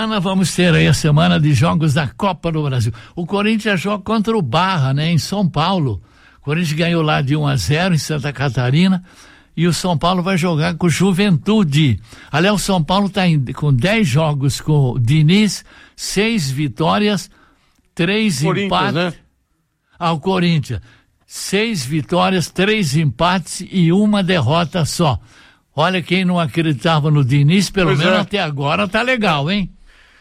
Vamos ter aí a semana de jogos da Copa do Brasil. O Corinthians joga contra o Barra, né, em São Paulo. O Corinthians ganhou lá de 1-0 em Santa Catarina e o São Paulo vai jogar com o Juventude. Aliás, o São Paulo está com 10 jogos com o Diniz, 6 vitórias, 3 empates. Né? O Corinthians, 6 vitórias, 3 empates e 1 derrota só. Olha, quem não acreditava no Diniz, pelo menos até agora tá legal, hein?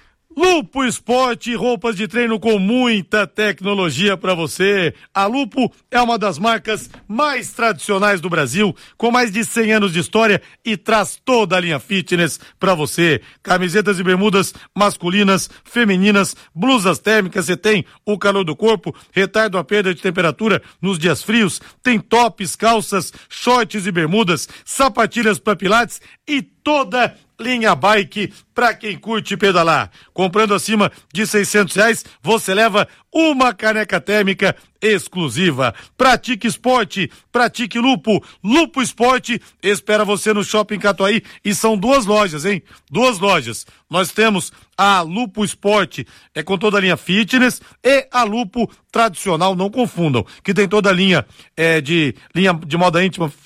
Lupo Esporte, roupas de treino com muita tecnologia para você. A Lupo é uma das marcas mais tradicionais do Brasil, com mais de 100 anos de história e traz toda a linha fitness para você. Camisetas e bermudas masculinas, femininas, blusas térmicas, você tem o calor do corpo, retardo à perda de temperatura nos dias frios, tem tops, calças, shorts e bermudas, sapatilhas para pilates e toda linha bike para quem curte pedalar. Comprando acima de R$600, você leva uma caneca térmica exclusiva. Pratique esporte, pratique Lupo. Lupo Esporte espera você no Shopping Catuaí e são 2 lojas, hein? 2 lojas. Nós temos a Lupo Esporte, com toda a linha fitness, e a Lupo tradicional, não confundam, que tem toda a linha de moda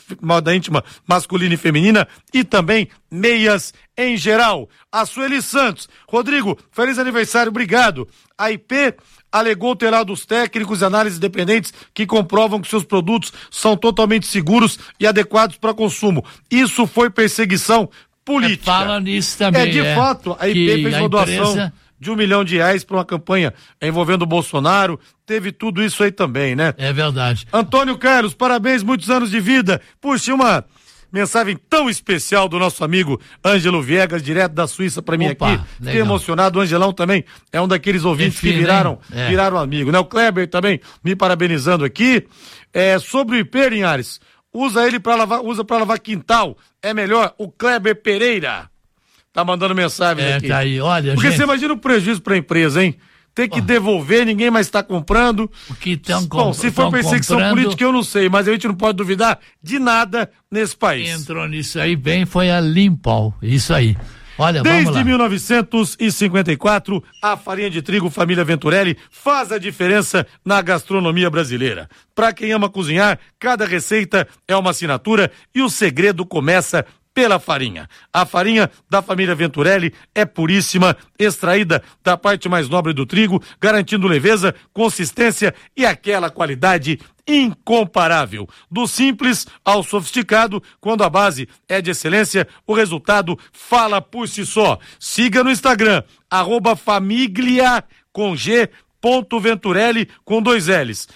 íntima masculina e feminina e também meias em geral. A Sueli Santos. Rodrigo, feliz aniversário, obrigado. A IP alegou ter laudos técnicos e análises independentes que comprovam que seus produtos são totalmente seguros e adequados para consumo. Isso foi perseguição política. Fala nisso também. De fato, a IP fez uma doação de R$1 milhão para uma campanha envolvendo o Bolsonaro. Teve tudo isso aí também, né? É verdade. Antônio Carlos, parabéns, muitos anos de vida. Puxa, uma mensagem tão especial do nosso amigo Ângelo Viegas, direto da Suíça para mim aqui. Fiquei emocionado. O Angelão também é um daqueles ouvintes que viraram amigo, né? O Kleber também me parabenizando aqui. Sobre o IP, Linhares, usa para lavar quintal. É melhor. O Kleber Pereira tá mandando mensagem aqui. Tá aí, olha, porque você imagina o prejuízo para a empresa, hein? Ter que devolver, ninguém mais está comprando. O que estão comprando? Bom, se for perseguição política, eu não sei, mas a gente não pode duvidar de nada nesse país. Entrou nisso aí bem, foi a Limpol, isso aí. Olha, vamos lá. Desde 1954, a farinha de trigo Família Venturelli faz a diferença na gastronomia brasileira. Para quem ama cozinhar, cada receita é uma assinatura e o segredo começa pela farinha. A farinha da família Venturelli é puríssima, extraída da parte mais nobre do trigo, garantindo leveza, consistência e aquela qualidade incomparável. Do simples ao sofisticado, quando a base é de excelência, o resultado fala por si só. Siga no Instagram, @famiglia com G, .venturelli com 2 L's,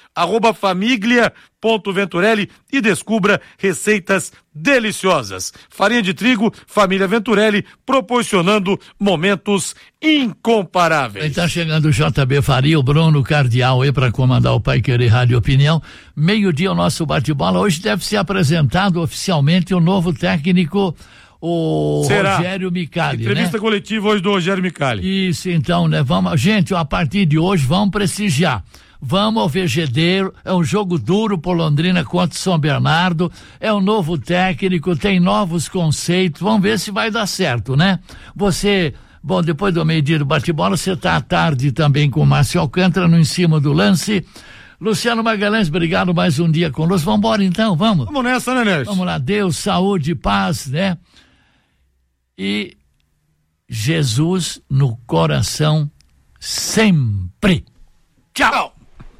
@famiglia.venturelli e descubra receitas deliciosas. Farinha de trigo, Família Venturelli, proporcionando momentos incomparáveis. Está chegando o JB Faria, o Bruno Cardial aí para comandar o Pai Querer Rádio Opinião. Meio-dia o nosso bate-bola. Hoje deve ser apresentado oficialmente o novo técnico, o Rogério Micali, entrevista coletiva hoje do Rogério Micali. Isso, então, né? Gente, a partir de hoje vamos prestigiar. Vamos ao Vegedeiro, é um jogo duro por Londrina contra São Bernardo, é um novo técnico, tem novos conceitos, vamos ver se vai dar certo, né? Depois do meio-dia do bate-bola, você tá à tarde também com o Márcio Alcântara no Em Cima do Lance. Luciano Magalhães, obrigado mais um dia conosco. Vamos embora então, vamos? Vamos nessa, né, Nércio? Vamos lá, Deus, saúde, paz, né? E Jesus no coração sempre. Tchau!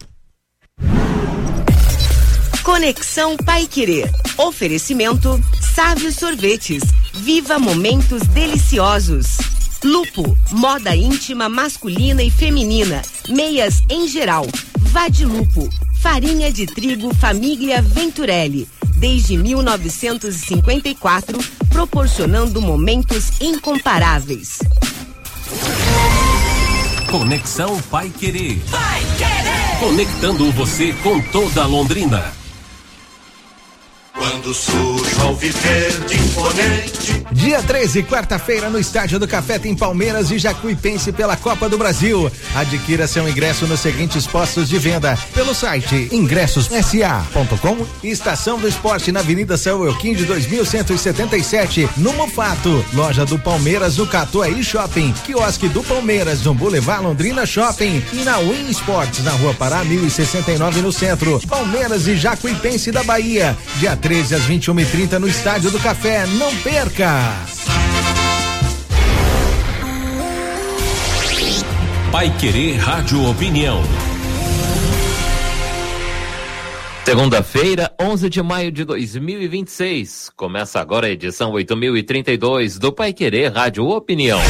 Conexão Paiquerê. Oferecimento Sávio Sorvetes. Viva momentos deliciosos. Lupo, moda íntima masculina e feminina. Meias em geral. Vá de Lupo. Farinha de trigo Família Venturelli. Desde 1954, proporcionando momentos incomparáveis. Conexão Paiquerê. Conectando você com toda a Londrina. Quando surge Viver de imponente. Dia 13, quarta-feira, no Estádio do Café tem Palmeiras e Jacuipense pela Copa do Brasil. Adquira seu ingresso nos seguintes postos de venda pelo site ingressos.sa.com e Estação do Esporte na Avenida São Euquim de 2177, no Mufato. Loja do Palmeiras no Catuaí Shopping, quiosque do Palmeiras no Boulevard Londrina Shopping e na Win Sports na Rua Pará 1069 no centro. Palmeiras e Jacuipense da Bahia, dia 13 às 21h30 no Estádio do Café. Não perca! Paiquerê Rádio Opinião. Segunda-feira, 11 de maio de 2026. Começa agora a edição 8032 do Paiquerê Rádio Opinião.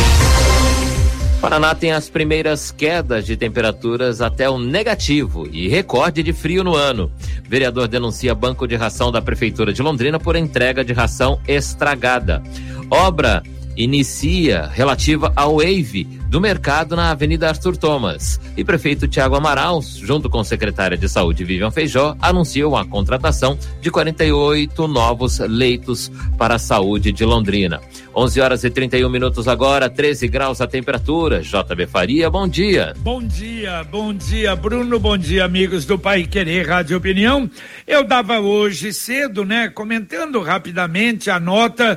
Paraná tem as primeiras quedas de temperaturas até o negativo e recorde de frio no ano. Vereador denuncia banco de ração da Prefeitura de Londrina por entrega de ração estragada. Obra inicia relativa ao Wave do mercado na Avenida Arthur Thomas. E prefeito Tiago Amaral, junto com secretária de Saúde Vivian Feijó, anunciou a contratação de 48 novos leitos para a saúde de Londrina. 11 horas e 31 minutos agora, 13 graus a temperatura. JB Faria, bom dia. Bom dia, Bruno, bom dia, amigos do Paiquerê Rádio Opinião. Eu dava hoje cedo, comentando rapidamente a nota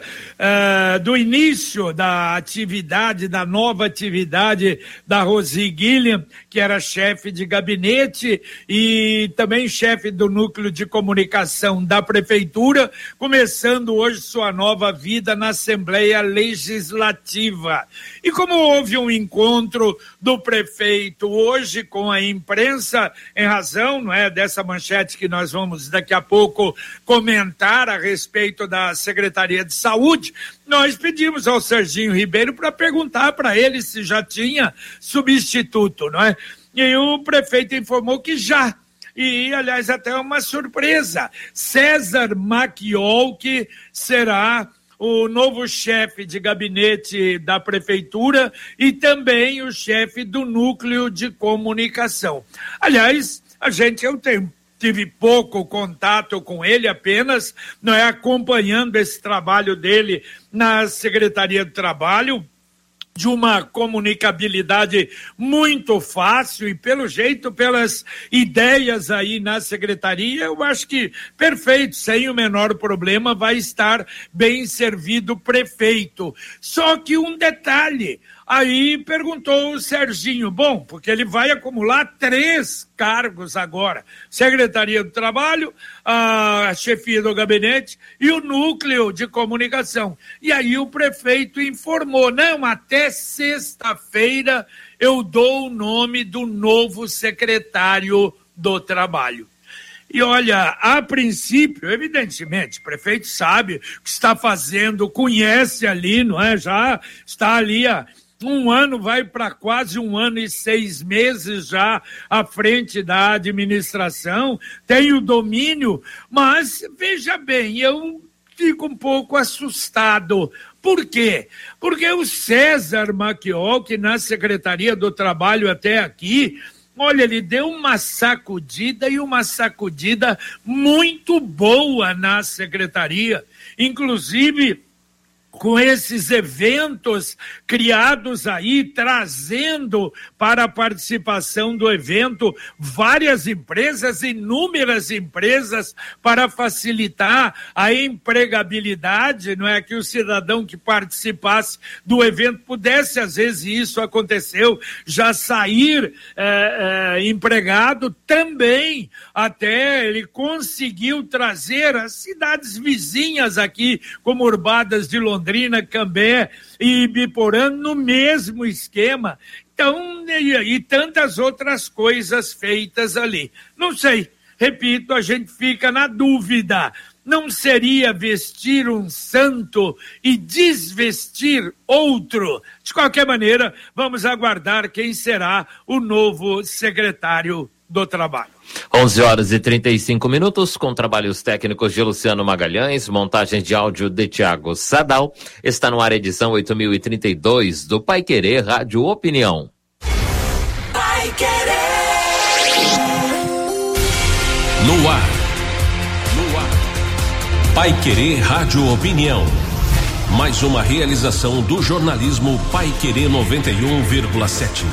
do início da atividade, da nova atividade da Rosi Guilherme, que era chefe de gabinete e também chefe do núcleo de comunicação da prefeitura, começando hoje sua nova vida na Assembleia Legislativa. E como houve um encontro do prefeito hoje com a imprensa, em razão, dessa manchete que nós vamos daqui a pouco comentar a respeito da Secretaria de Saúde, nós pedimos ao Serginho Ribeiro para perguntar para ele se já tinha substituto, E o prefeito informou que já. E, aliás, até uma surpresa. César Maciol, que será o novo chefe de gabinete da prefeitura e também o chefe do núcleo de comunicação. Aliás, eu tive pouco contato com ele, apenas acompanhando esse trabalho dele na Secretaria do Trabalho, de uma comunicabilidade muito fácil e, pelo jeito, pelas ideias aí na secretaria, eu acho que perfeito, sem o menor problema, vai estar bem servido o prefeito. Só que um detalhe, aí perguntou o Serginho, porque ele vai acumular 3 cargos agora, Secretaria do Trabalho, a chefia do gabinete e o núcleo de comunicação. E aí o prefeito informou, até sexta-feira eu dou o nome do novo secretário do Trabalho. E olha, a princípio, evidentemente, o prefeito sabe o que está fazendo, conhece ali, já está ali um ano, vai para quase 1 ano e 6 meses já à frente da administração, tem o domínio, mas veja bem, eu fico um pouco assustado. Por quê? Porque o César Maciol, que na Secretaria do Trabalho até aqui, olha, ele deu uma sacudida e uma sacudida muito boa na secretaria, inclusive com esses eventos criados aí, trazendo para a participação do evento várias empresas, inúmeras empresas, para facilitar a empregabilidade, que o cidadão que participasse do evento pudesse, às vezes isso aconteceu, já sair empregado também. Até ele conseguiu trazer as cidades vizinhas aqui, como Urbadas de Londrina, Cambé e Ibiporã, no mesmo esquema. Então, e tantas outras coisas feitas ali. Não sei, repito, a gente fica na dúvida. Não seria vestir um santo e desvestir outro? De qualquer maneira, vamos aguardar quem será o novo secretário do Trabalho. 11 horas e 35 minutos, com trabalhos técnicos de Luciano Magalhães, montagem de áudio de Tiago Sadal. Está no ar a edição 8032 do Paiquerê Rádio Opinião. Paiquerê. No ar. Paiquerê Rádio Opinião. Mais uma realização do jornalismo Paiquerê 91,7.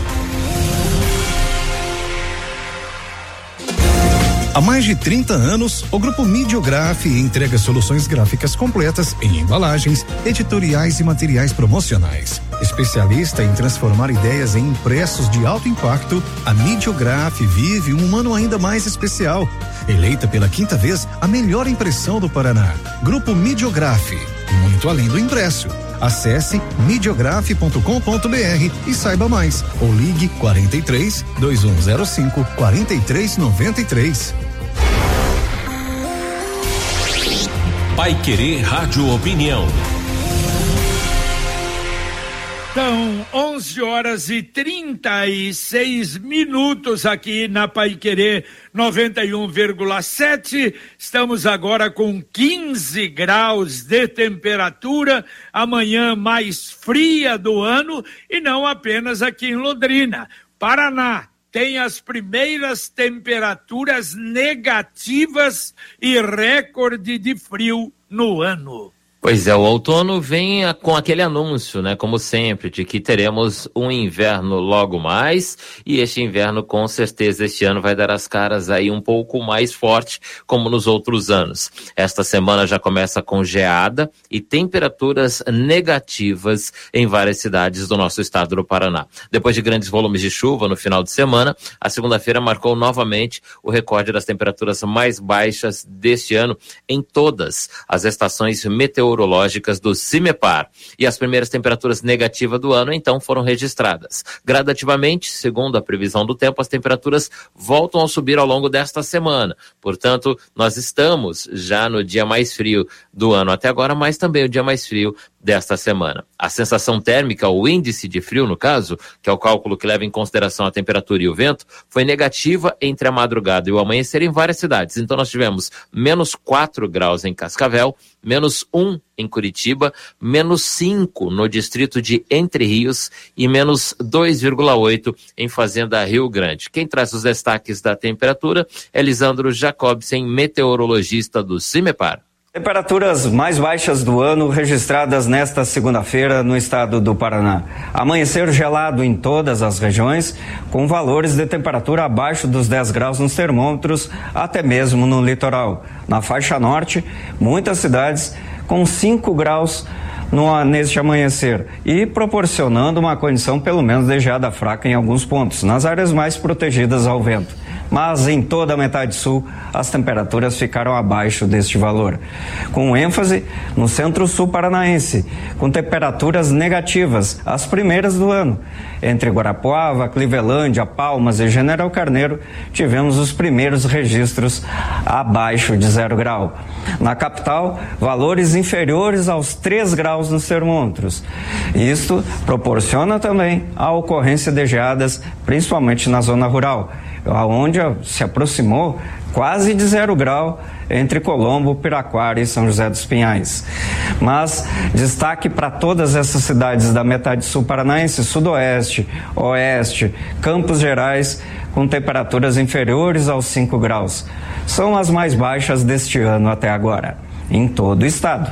Há mais de 30 anos, o Grupo Midiograf entrega soluções gráficas completas em embalagens, editoriais e materiais promocionais. Especialista em transformar ideias em impressos de alto impacto, a Midiograf vive um ano ainda mais especial. Eleita pela 5ª vez a melhor impressão do Paraná. Grupo Midiograf, muito além do impresso. Acesse midiograf.com.br e saiba mais. Ou ligue 43 2105 4393. Paiquerê Rádio Opinião. São 11h36 aqui na Paiquerê 91,7. Estamos agora com 15 graus de temperatura, amanhã mais fria do ano, e não apenas aqui em Londrina. Paraná tem as primeiras temperaturas negativas e recorde de frio no ano. Pois é, o outono vem com aquele anúncio, né, como sempre, de que teremos um inverno logo mais, e este inverno, com certeza, este ano vai dar as caras aí um pouco mais forte, como nos outros anos. Esta semana já começa com geada e temperaturas negativas em várias cidades do nosso estado do Paraná. Depois de grandes volumes de chuva no final de semana, a segunda-feira marcou novamente o recorde das temperaturas mais baixas deste ano em todas as estações meteorológicas do CIMEPAR, e as primeiras temperaturas negativas do ano então foram registradas. Gradativamente, segundo a previsão do tempo, as temperaturas voltam a subir ao longo desta semana. Portanto, nós estamos já no dia mais frio do ano até agora, mas também o dia mais frio desta semana. A sensação térmica, o índice de frio no caso, que é o cálculo que leva em consideração a temperatura e o vento, foi negativa entre a madrugada e o amanhecer em várias cidades. Então nós tivemos -4 graus em Cascavel, -1 em Curitiba, -5 no distrito de Entre Rios e -2,8 em Fazenda Rio Grande. Quem traz os destaques da temperatura é Lisandro Jacobsen, meteorologista do CIMEPAR. Temperaturas mais baixas do ano registradas nesta segunda-feira no estado do Paraná. Amanhecer gelado em todas as regiões, com valores de temperatura abaixo dos 10 graus nos termômetros, até mesmo no litoral. Na faixa norte, muitas cidades com 5 graus neste amanhecer, e proporcionando uma condição pelo menos de geada fraca em alguns pontos, nas áreas mais protegidas ao vento. Mas em toda a metade sul, as temperaturas ficaram abaixo deste valor, com ênfase no centro-sul paranaense, com temperaturas negativas, as primeiras do ano. Entre Guarapuava, Clevelândia, Palmas e General Carneiro, tivemos os primeiros registros abaixo de 0 grau. Na capital, valores inferiores aos 3 graus nos termômetros. Isto proporciona também a ocorrência de geadas, principalmente na zona rural, onde se aproximou quase de 0 grau entre Colombo, Piraquara e São José dos Pinhais. Mas destaque para todas essas cidades da metade sul paranaense, sudoeste, oeste, Campos Gerais, com temperaturas inferiores aos 5 graus. São as mais baixas deste ano até agora, em todo o estado.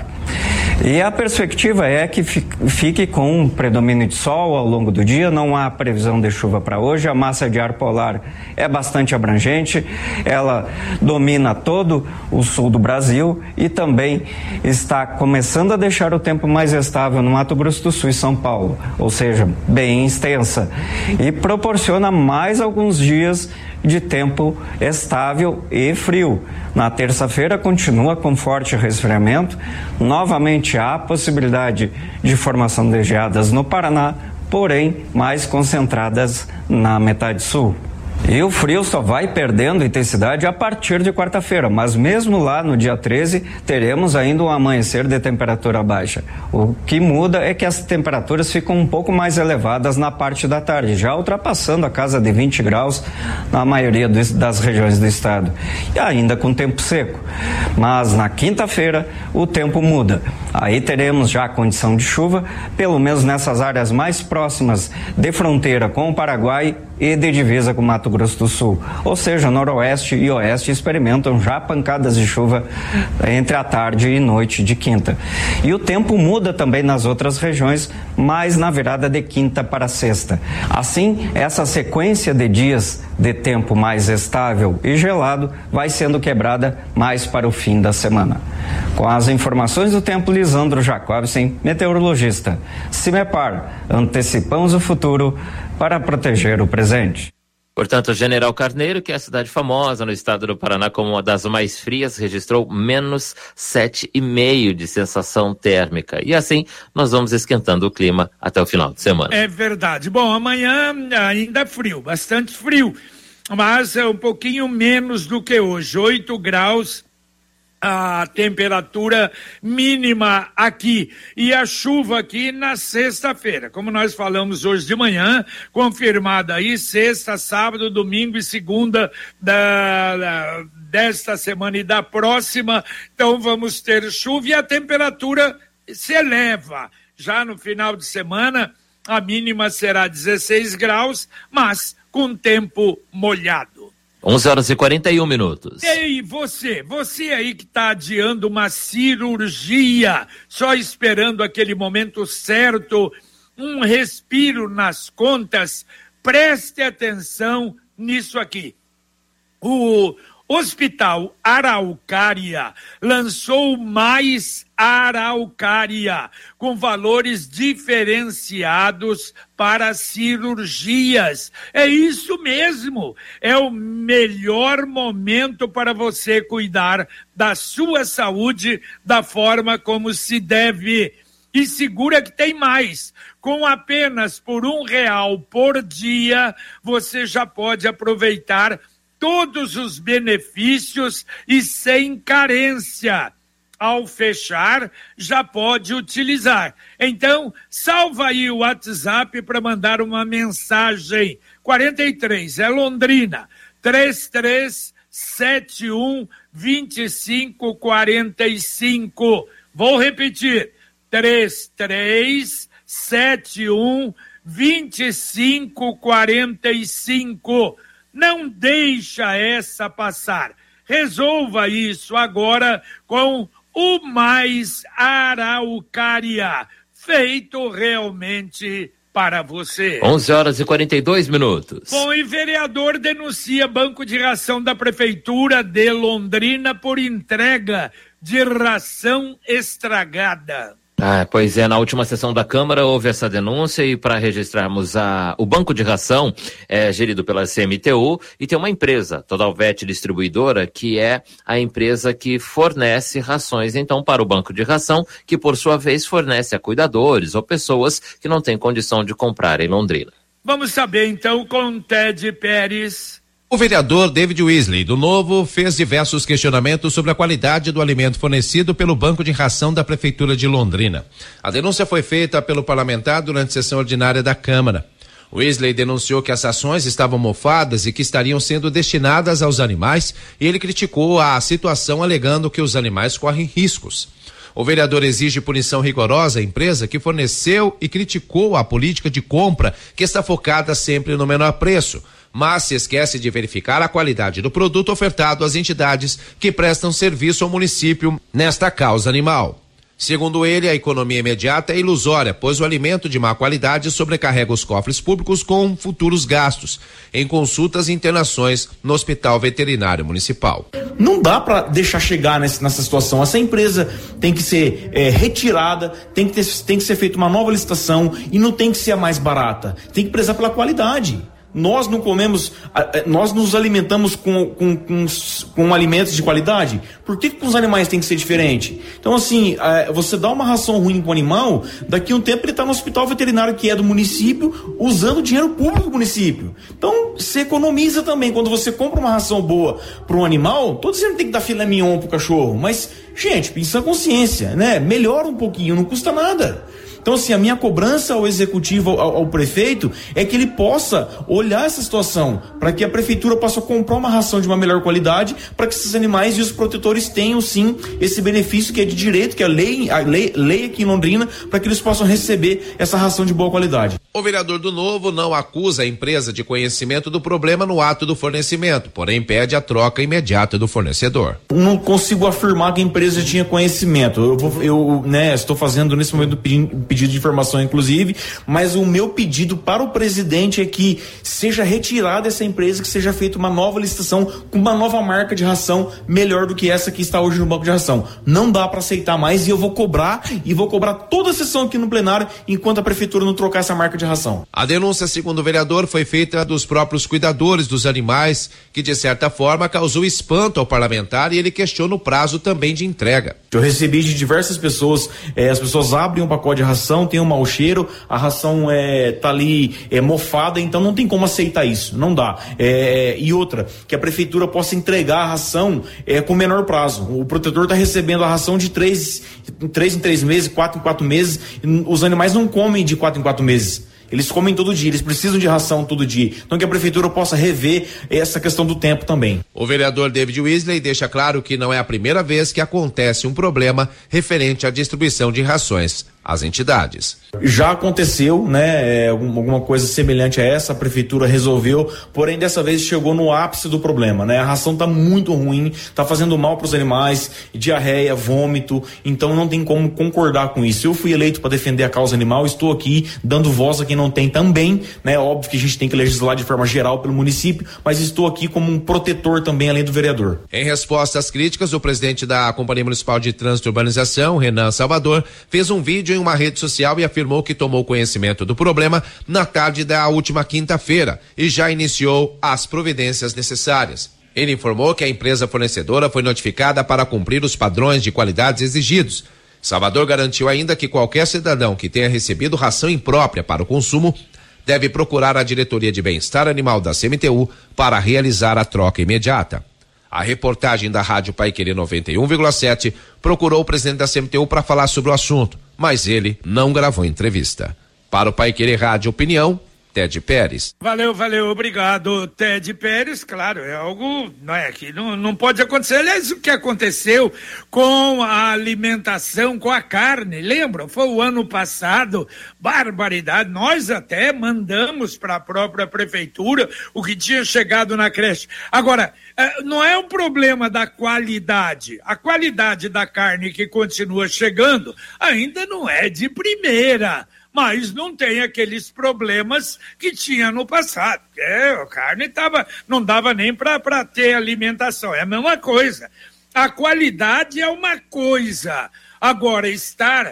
E a perspectiva é que fique com um predomínio de sol ao longo do dia, não há previsão de chuva para hoje, a massa de ar polar é bastante abrangente, ela domina todo o sul do Brasil e também está começando a deixar o tempo mais estável no Mato Grosso do Sul e São Paulo, ou seja, bem extensa, e proporciona mais alguns dias de tempo estável e frio. Na terça-feira continua com forte resfriamento, novamente há possibilidade de formação de geadas no Paraná, porém mais concentradas na metade sul. E o frio só vai perdendo intensidade a partir de quarta-feira, mas mesmo lá no dia 13 teremos ainda um amanhecer de temperatura baixa. O que muda é que as temperaturas ficam um pouco mais elevadas na parte da tarde, já ultrapassando a casa de 20 graus na maioria das regiões do estado, e ainda com tempo seco. Mas na quinta-feira o tempo muda. Aí teremos já a condição de chuva, pelo menos nessas áreas mais próximas de fronteira com o Paraguai e de divisa com Mato Grosso do Sul. Ou seja, noroeste e oeste experimentam já pancadas de chuva entre a tarde e noite de quinta. E o tempo muda também nas outras regiões, mas na virada de quinta para sexta. Assim, essa sequência de dias de tempo mais estável e gelado vai sendo quebrada mais para o fim da semana. Com as informações do tempo, Lisandro Jacobsen, meteorologista. Cimepar, antecipamos o futuro para proteger o presente. Portanto, General Carneiro, que é a cidade famosa no estado do Paraná como uma das mais frias, registrou menos 7,5 de sensação térmica. E assim, nós vamos esquentando o clima até o final de semana. É verdade. Bom, amanhã ainda frio, bastante frio, mas é um pouquinho menos do que hoje, 8 graus. A temperatura mínima aqui e a chuva aqui na sexta-feira, como nós falamos hoje de manhã, confirmada aí sexta, sábado, domingo e segunda desta semana e da próxima. Então vamos ter chuva e a temperatura se eleva. Já no final de semana a mínima será 16 graus, mas com tempo molhado. 11h41. Ei, você aí que está adiando uma cirurgia, só esperando aquele momento certo, um respiro nas contas, preste atenção nisso aqui. O Hospital Araucária lançou mais Araucária, com valores diferenciados para cirurgias. É isso mesmo, é o melhor momento para você cuidar da sua saúde da forma como se deve. E segura que tem mais. Com apenas por R$1 por dia, você já pode aproveitar todos os benefícios e sem carência. Ao fechar, já pode utilizar. Então, salva aí o WhatsApp para mandar uma mensagem. 43, é Londrina, 3371-2545. Vou repetir, 3371-2545. Não deixa essa passar. Resolva isso agora com o Mais Araucária, feito realmente para você. 11h42. Bom, e vereador denuncia banco de ração da Prefeitura de Londrina por entrega de ração estragada. Pois é, na última sessão da Câmara houve essa denúncia e para registrarmos o banco de ração é gerido pela CMTU e tem uma empresa, Totalvet Distribuidora, que é a empresa que fornece rações então para o banco de ração, que por sua vez fornece a cuidadores ou pessoas que não têm condição de comprar em Londrina. Vamos saber então com Ted Pérez. O vereador David Weasley, do Novo, fez diversos questionamentos sobre a qualidade do alimento fornecido pelo banco de ração da Prefeitura de Londrina. A denúncia foi feita pelo parlamentar durante a sessão ordinária da Câmara. Weasley denunciou que as rações estavam mofadas e que estariam sendo destinadas aos animais, e ele criticou a situação alegando que os animais correm riscos. O vereador exige punição rigorosa à empresa que forneceu e criticou a política de compra que está focada sempre no menor preço, mas se esquece de verificar a qualidade do produto ofertado às entidades que prestam serviço ao município nesta causa animal. Segundo ele, a economia imediata é ilusória, pois o alimento de má qualidade sobrecarrega os cofres públicos com futuros gastos em consultas e internações no Hospital Veterinário Municipal. Não dá para deixar chegar nessa situação. Essa empresa tem que ser retirada, tem que ser feita uma nova licitação e não tem que ser a mais barata. Tem que prezar pela qualidade. Nós não comemos, nós nos alimentamos com alimentos de qualidade. Por que com os animais tem que ser diferente? Então, assim, você dá uma ração ruim para o animal, daqui a um tempo ele está no hospital veterinário que é do município, usando o dinheiro público do município. Então, você economiza também. Quando você compra uma ração boa para um animal, tô dizendo que tem que dar filé mignon pro cachorro, mas, gente, pensa a consciência, né? Melhora um pouquinho, não custa nada. Então, assim, a minha cobrança ao executivo, ao prefeito, é que ele possa olhar essa situação, para que a prefeitura possa comprar uma ração de uma melhor qualidade, para que esses animais e os protetores tenham, sim, esse benefício que é de direito, que é a lei aqui em Londrina, para que eles possam receber essa ração de boa qualidade. O vereador do Novo não acusa a empresa de conhecimento do problema no ato do fornecimento, porém pede a troca imediata do fornecedor. Não consigo afirmar que a empresa tinha conhecimento. Eu estou fazendo nesse momento pedido de informação, inclusive, mas o meu pedido para o presidente é que seja retirada essa empresa, que seja feita uma nova licitação com uma nova marca de ração melhor do que essa que está hoje no banco de ração. Não dá para aceitar mais, e eu vou cobrar toda a sessão aqui no plenário enquanto a prefeitura não trocar essa marca de ração. A denúncia, segundo o vereador, foi feita dos próprios cuidadores dos animais, que de certa forma causou espanto ao parlamentar, e ele questiona o prazo também de entrega. Eu recebi de diversas pessoas, as pessoas abrem um pacote de ração, tem um mau cheiro, a ração tá ali mofada, então não tem como aceitar isso, não dá. E outra, que a prefeitura possa entregar a ração com menor prazo. O protetor está recebendo a ração de 3 em 3 meses, 4 em 4 meses, os animais não comem de 4 em 4 meses. Eles comem todo dia, eles precisam de ração todo dia. Então que a prefeitura possa rever essa questão do tempo também. O vereador David Weasley deixa claro que não é a primeira vez que acontece um problema referente à distribuição de rações às entidades. Já aconteceu, alguma coisa semelhante a essa, a prefeitura resolveu, porém dessa vez chegou no ápice do problema, A ração está muito ruim, está fazendo mal para os animais, diarreia, vômito, então não tem como concordar com isso. Eu fui eleito para defender a causa animal, estou aqui dando voz a quem não tem também, Óbvio que a gente tem que legislar de forma geral pelo município, mas estou aqui como um protetor também, além do vereador. Em resposta às críticas, o presidente da Companhia Municipal de Trânsito e Urbanização, Renan Salvador, fez um vídeo em uma rede social e afirmou que tomou conhecimento do problema na tarde da última quinta-feira e já iniciou as providências necessárias. Ele informou que a empresa fornecedora foi notificada para cumprir os padrões de qualidades exigidos. Salvador garantiu ainda que qualquer cidadão que tenha recebido ração imprópria para o consumo deve procurar a Diretoria de Bem-Estar Animal da CMTU para realizar a troca imediata. A reportagem da Rádio Paiquerê 91,7 procurou o presidente da CMTU para falar sobre o assunto, mas ele não gravou entrevista. Para o Paiquerê Rádio Opinião, Ted Pérez. Valeu, obrigado, Ted Pérez. Claro, é algo que não pode acontecer. Aliás, o que aconteceu com a alimentação, com a carne, lembram? Foi o ano passado, barbaridade. Nós até mandamos para a própria prefeitura o que tinha chegado na creche. Agora, não é um problema da qualidade. A qualidade da carne que continua chegando ainda não é de primeira, mas não tem aqueles problemas que tinha no passado. A carne não dava nem para ter alimentação, é a mesma coisa. A qualidade é uma coisa, agora estar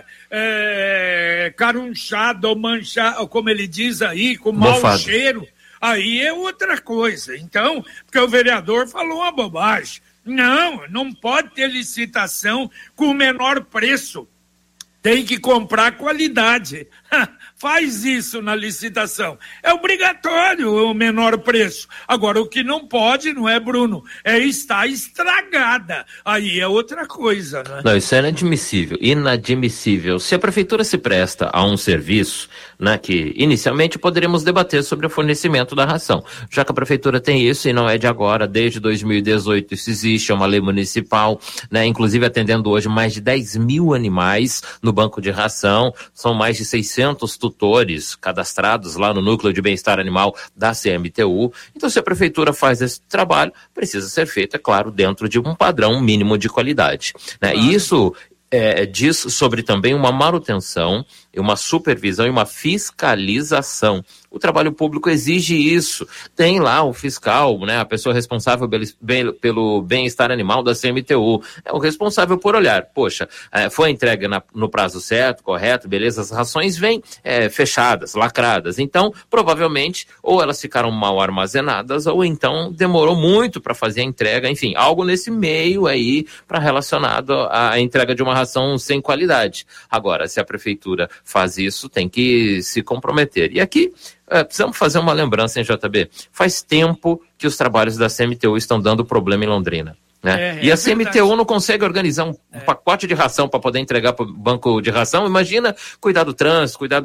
carunchado ou manchado, como ele diz aí, com mau cheiro, aí é outra coisa. Então, porque o vereador falou uma bobagem. Não pode ter licitação com o menor preço. Tem que comprar qualidade. Faz isso na licitação. É obrigatório o menor preço. Agora, o que não pode, não é, Bruno? Estar estragada. Aí é outra coisa, né? Não, isso é inadmissível. Se a prefeitura se presta a um serviço, que inicialmente poderíamos debater sobre o fornecimento da ração. Já que a prefeitura tem isso, e não é de agora, desde 2018 isso existe, é uma lei municipal, inclusive atendendo hoje mais de 10 mil animais no banco de ração, são mais de 600 tutores cadastrados lá no Núcleo de Bem-Estar Animal da CMTU. Então, se a prefeitura faz esse trabalho, precisa ser feito, é claro, dentro de um padrão mínimo de qualidade. E isso diz sobre também uma manutenção, uma supervisão e uma fiscalização. O trabalho público exige isso. Tem lá o fiscal, a pessoa responsável pelo bem-estar animal da CMTU. É o responsável por olhar. Poxa, foi entregue no prazo certo, correto, beleza? As rações vêm fechadas, lacradas. Então, provavelmente, ou elas ficaram mal armazenadas, ou então demorou muito para fazer a entrega. Enfim, algo nesse meio aí relacionado à entrega de uma ração sem qualidade. Agora, se a prefeitura faz isso, tem que se comprometer. E aqui, precisamos fazer uma lembrança, hein, JB? Faz tempo que os trabalhos da CMTU estão dando problema em Londrina. Né? E a CMTU não consegue organizar um pacote de ração para poder entregar para o banco de ração. Imagina cuidar do trânsito, cuidar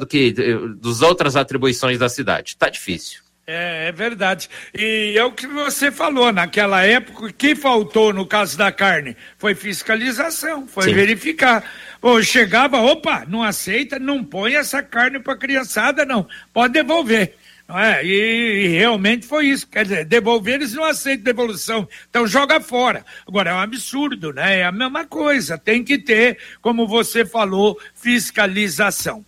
dos outras atribuições da cidade. Tá difícil. É verdade. E é o que você falou, naquela época, o que faltou no caso da carne foi fiscalização, foi verificar. Ou chegava, opa, não aceita, não põe essa carne para criançada, não. Pode devolver. Não é? E realmente foi isso. Quer dizer, devolver, eles não aceitam devolução. Então joga fora. Agora, é um absurdo, né? É a mesma coisa. Tem que ter, como você falou, fiscalização.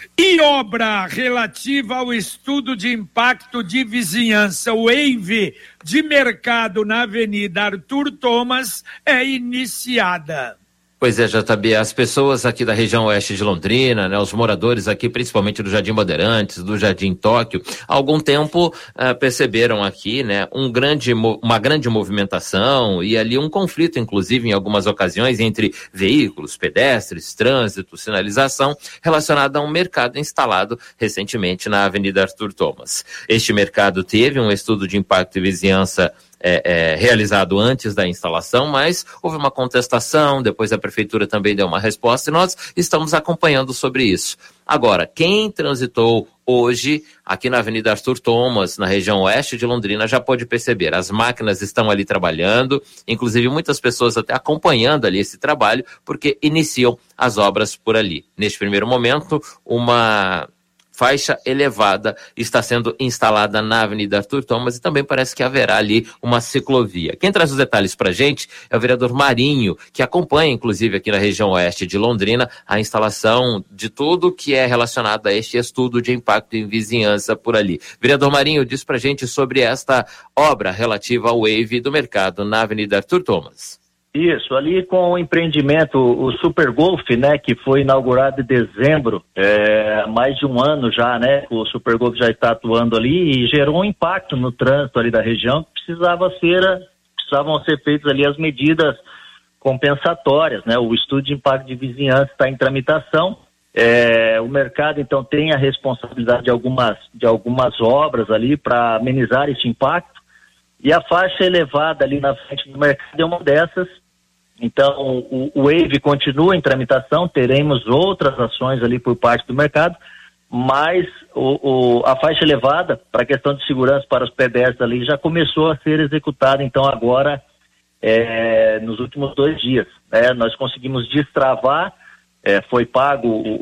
E obra relativa ao estudo de impacto de vizinhança, o EIV, de mercado na Avenida Arthur Thomas, é iniciada. Pois é, JB, as pessoas aqui da região oeste de Londrina, né, os moradores aqui, principalmente do Jardim Bandeirantes, do Jardim Tóquio, há algum tempo perceberam aqui, né, uma grande movimentação e ali um conflito, inclusive, em algumas ocasiões, entre veículos, pedestres, trânsito, sinalização, relacionado a um mercado instalado recentemente na Avenida Arthur Thomas. Este mercado teve um estudo de impacto e vizinhança realizado antes da instalação, mas houve uma contestação, depois a prefeitura também deu uma resposta e nós estamos acompanhando sobre isso. Agora, quem transitou hoje aqui na Avenida Arthur Thomas, na região oeste de Londrina, já pode perceber, as máquinas estão ali trabalhando, inclusive muitas pessoas até acompanhando ali esse trabalho, porque iniciam as obras por ali. Neste primeiro momento, uma faixa elevada está sendo instalada na Avenida Arthur Thomas e também parece que haverá ali uma ciclovia. Quem traz os detalhes para a gente é o vereador Marinho, que acompanha, inclusive, aqui na região oeste de Londrina, a instalação de tudo que é relacionado a este estudo de impacto em vizinhança por ali. Vereador Marinho, diz para a gente sobre esta obra relativa ao Wave do mercado na Avenida Arthur Thomas. Isso, ali com o empreendimento, o Super Golf, né, que foi inaugurado em dezembro, mais de um ano já, né, o Super Golf já está atuando ali e gerou um impacto no trânsito ali da região, que precisavam ser feitas ali as medidas compensatórias, né, o estudo de impacto de vizinhança está em tramitação, o mercado então tem a responsabilidade de algumas obras ali para amenizar esse impacto, e a faixa elevada ali na frente do mercado é uma dessas. Então, o Wave continua em tramitação, teremos outras ações ali por parte do mercado, mas a faixa elevada, para a questão de segurança para os pedestres ali, já começou a ser executada, então agora, nos últimos 2 dias. Nós conseguimos destravar, foi pago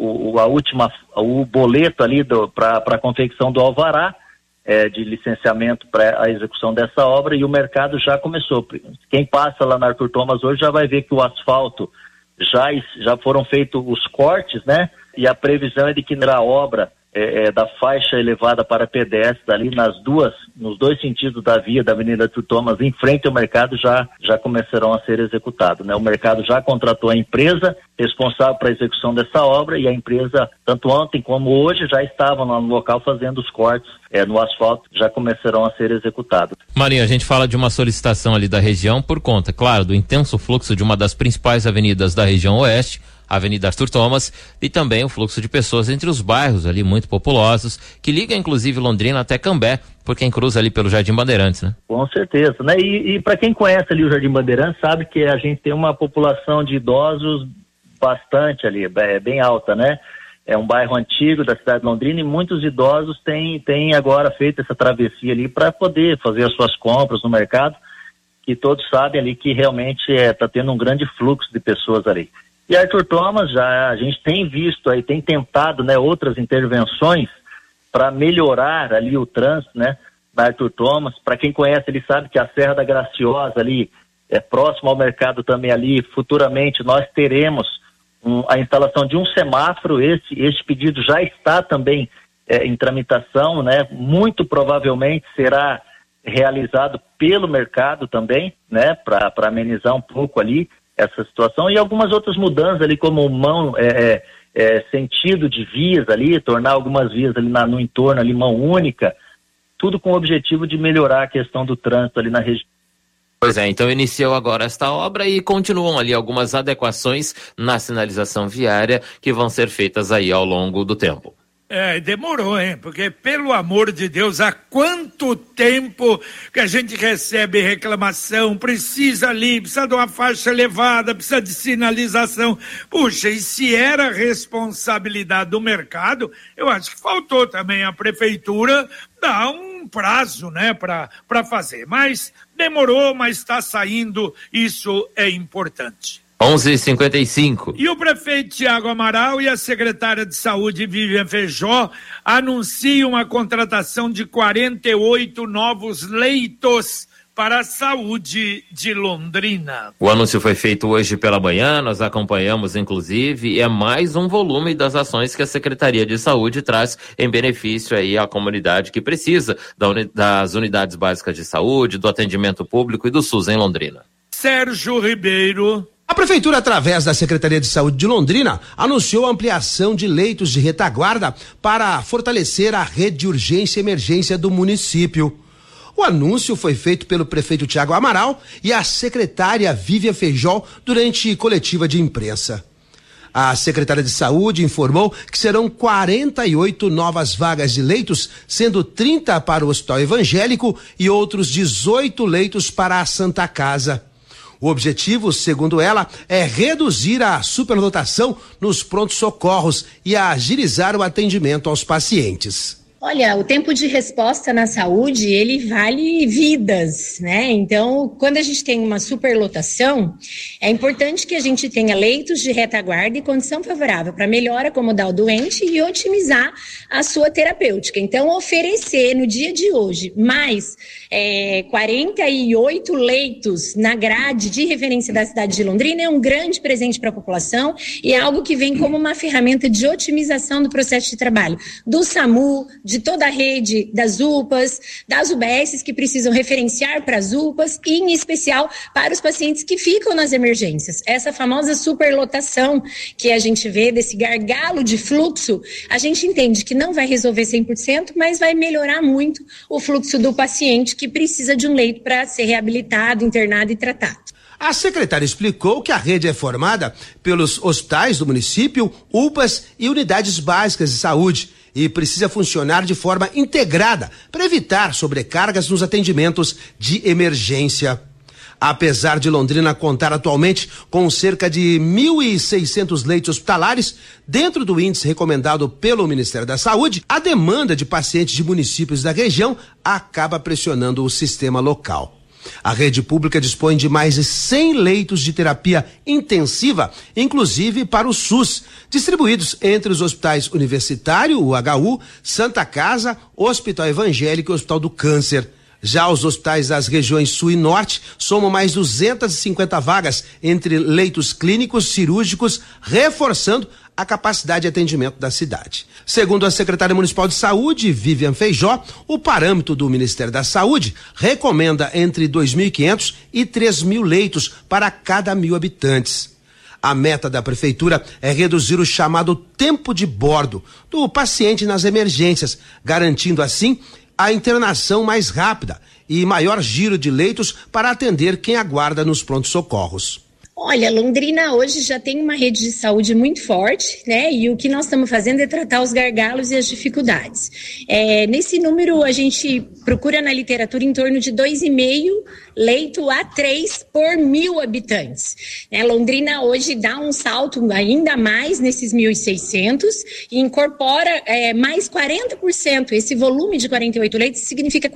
o boleto ali para a confecção do alvará, de licenciamento para a execução dessa obra, e o mercado já começou. Quem passa lá na Arthur Thomas hoje já vai ver que o asfalto já foram feitos os cortes, né? E a previsão é de que na obra da faixa elevada para pedestres ali nos dois sentidos da via da Avenida Arthur Thomas, em frente ao mercado, já começarão a ser executados, né? O mercado já contratou a empresa responsável para a execução dessa obra, e a empresa, tanto ontem como hoje, já estavam lá no local fazendo os cortes no asfalto, já começarão a ser executados. Marinho, a gente fala de uma solicitação ali da região por conta, claro, do intenso fluxo de uma das principais avenidas da região oeste, a Avenida Arthur Thomas, e também o fluxo de pessoas entre os bairros ali muito populosos, que liga inclusive Londrina até Cambé, por quem cruza ali pelo Jardim Bandeirantes, né? Com certeza, né? E para quem conhece ali o Jardim Bandeirantes, sabe que a gente tem uma população de idosos bastante ali, bem alta, né? É um bairro antigo da cidade de Londrina e muitos idosos têm agora feito essa travessia ali para poder fazer as suas compras no mercado, que todos sabem ali que realmente está tendo um grande fluxo de pessoas ali. E Arthur Thomas, a gente tem visto aí, tem tentado, né, outras intervenções para melhorar ali o trânsito, né, da Arthur Thomas. Para quem conhece, ele sabe que a Serra da Graciosa ali é próximo ao mercado também ali. Futuramente nós teremos a instalação de um semáforo. Este pedido já está também em tramitação, né? Muito provavelmente será realizado pelo mercado também, né, para amenizar um pouco ali essa situação, e algumas outras mudanças ali, como sentido de vias ali, tornar algumas vias ali no entorno ali mão única, tudo com o objetivo de melhorar a questão do trânsito ali na região. Pois é, então iniciou agora esta obra e continuam ali algumas adequações na sinalização viária que vão ser feitas aí ao longo do tempo. Demorou, hein? Porque, pelo amor de Deus, há quanto tempo que a gente recebe reclamação, precisa de uma faixa elevada, precisa de sinalização. Puxa, e se era responsabilidade do mercado, eu acho que faltou também a prefeitura dar um prazo, né, para fazer. Mas demorou, mas está saindo, isso é importante. 11h55. E o prefeito Tiago Amaral e a secretária de Saúde, Vivian Feijó, anunciam a contratação de 48 novos leitos para a saúde de Londrina. O anúncio foi feito hoje pela manhã, nós acompanhamos inclusive, e é mais um volume das ações que a Secretaria de Saúde traz em benefício aí à comunidade que precisa das unidades básicas de saúde, do atendimento público e do SUS em Londrina. Sérgio Ribeiro. A Prefeitura, através da Secretaria de Saúde de Londrina, anunciou a ampliação de leitos de retaguarda para fortalecer a rede de urgência e emergência do município. O anúncio foi feito pelo prefeito Tiago Amaral e a secretária Vivian Feijó durante coletiva de imprensa. A secretária de Saúde informou que serão 48 novas vagas de leitos, sendo 30 para o Hospital Evangélico e outros 18 leitos para a Santa Casa. O objetivo, segundo ela, é reduzir a superlotação nos prontos-socorros e agilizar o atendimento aos pacientes. Olha, o tempo de resposta na saúde, ele vale vidas, né? Então, quando a gente tem uma superlotação, é importante que a gente tenha leitos de retaguarda e condição favorável para melhor acomodar o doente e otimizar a sua terapêutica. Então, oferecer no dia de hoje mais 48 leitos na grade de referência da cidade de Londrina é um grande presente para a população e é algo que vem como uma ferramenta de otimização do processo de trabalho do SAMU, de toda a rede das UPAs, das UBSs que precisam referenciar para as UPAs e, em especial, para os pacientes que ficam nas emergências. Essa famosa superlotação que a gente vê, desse gargalo de fluxo, a gente entende que não vai resolver 100%, mas vai melhorar muito o fluxo do paciente que precisa de um leito para ser reabilitado, internado e tratado. A secretária explicou que a rede é formada pelos hospitais do município, UPAs e unidades básicas de saúde e precisa funcionar de forma integrada para evitar sobrecargas nos atendimentos de emergência. Apesar de Londrina contar atualmente com cerca de 1.600 leitos hospitalares, dentro do índice recomendado pelo Ministério da Saúde, a demanda de pacientes de municípios da região acaba pressionando o sistema local. A rede pública dispõe de mais de 100 leitos de terapia intensiva, inclusive para o SUS, distribuídos entre os hospitais Universitário, UHU, Santa Casa, Hospital Evangélico e Hospital do Câncer. Já os hospitais das regiões Sul e Norte somam mais 250 vagas entre leitos clínicos, cirúrgicos, reforçando a capacidade de atendimento da cidade. Segundo a secretária municipal de saúde, Vivian Feijó, o parâmetro do Ministério da Saúde recomenda entre 2.500 e 3.000 leitos para cada 1.000 habitantes. A meta da prefeitura é reduzir o chamado tempo de bordo do paciente nas emergências, garantindo assim a internação mais rápida e maior giro de leitos para atender quem aguarda nos prontos-socorros. Olha, Londrina hoje já tem uma rede de saúde muito forte, né? E o que nós estamos fazendo é tratar os gargalos e as dificuldades. Nesse número, a gente procura na literatura em torno de 2,5 leito a 3 por 1.000 habitantes. Londrina hoje dá um salto ainda mais nesses 1.600 e incorpora mais 40%. Esse volume de 48 leitos significa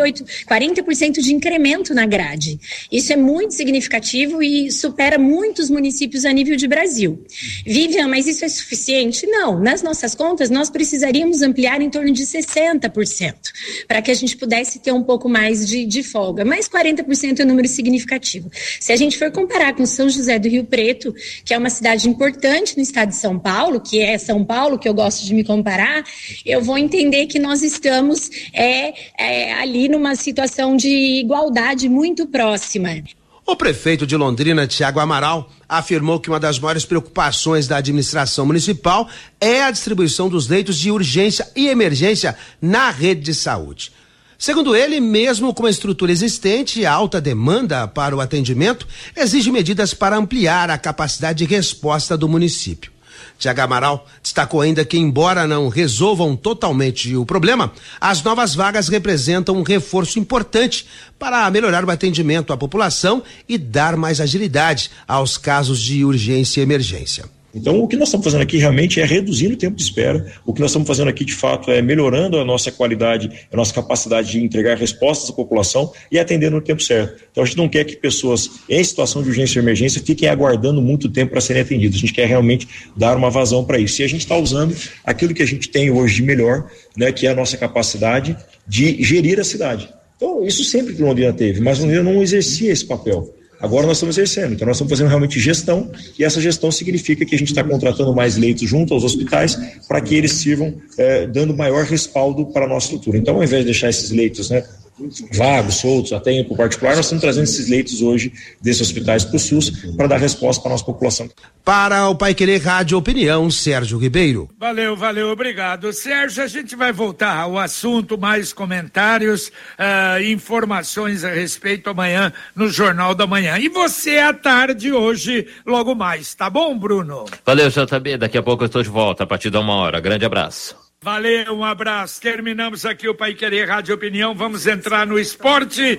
40% de incremento na grade. Isso é muito significativo e supera muitos municípios a nível de Brasil. Vivian, mas isso é suficiente? Não. Nas nossas contas, nós precisaríamos ampliar em torno de 60% para que a gente pudesse ter um pouco mais de folga. Mas 40% é um número significativo. Se a gente for comparar com São José do Rio Preto, que é uma cidade importante no estado de São Paulo, que é São Paulo, que eu gosto de me comparar, eu vou entender que nós estamos ali numa situação de igualdade muito próxima. O prefeito de Londrina, Tiago Amaral, afirmou que uma das maiores preocupações da administração municipal é a distribuição dos leitos de urgência e emergência na rede de saúde. Segundo ele, mesmo com a estrutura existente e alta demanda para o atendimento, exige medidas para ampliar a capacidade de resposta do município. Tiago Amaral destacou ainda que, embora não resolvam totalmente o problema, as novas vagas representam um reforço importante para melhorar o atendimento à população e dar mais agilidade aos casos de urgência e emergência. Então, o que nós estamos fazendo aqui realmente é reduzindo o tempo de espera. O que nós estamos fazendo aqui, de fato, é melhorando a nossa qualidade, a nossa capacidade de entregar respostas à população e atender no tempo certo. Então, a gente não quer que pessoas em situação de urgência e emergência fiquem aguardando muito tempo para serem atendidas. A gente quer realmente dar uma vazão para isso. E a gente está usando aquilo que a gente tem hoje de melhor, né, que é a nossa capacidade de gerir a cidade. Então, isso sempre que Londrina teve, mas Londrina não exercia esse papel. Agora nós estamos exercendo, então nós estamos fazendo realmente gestão, e essa gestão significa que a gente está contratando mais leitos junto aos hospitais para que eles sirvam dando maior respaldo para a nossa estrutura. Então, ao invés de deixar esses leitos, né, vagos, soltos, até em particular, nós estamos trazendo esses leitos hoje desses hospitais para o SUS para dar resposta para a nossa população. Para o Paiquerê Rádio Opinião, Sérgio Ribeiro. Valeu, obrigado. Sérgio, a gente vai voltar ao assunto, mais comentários, informações a respeito amanhã no Jornal da Manhã. E você à tarde hoje, logo mais, tá bom, Bruno? Valeu, JB, daqui a pouco eu estou de volta, a partir de 1h. Grande abraço. Valeu, um abraço. Terminamos aqui o Paiquerê Rádio Opinião. Vamos entrar no esporte.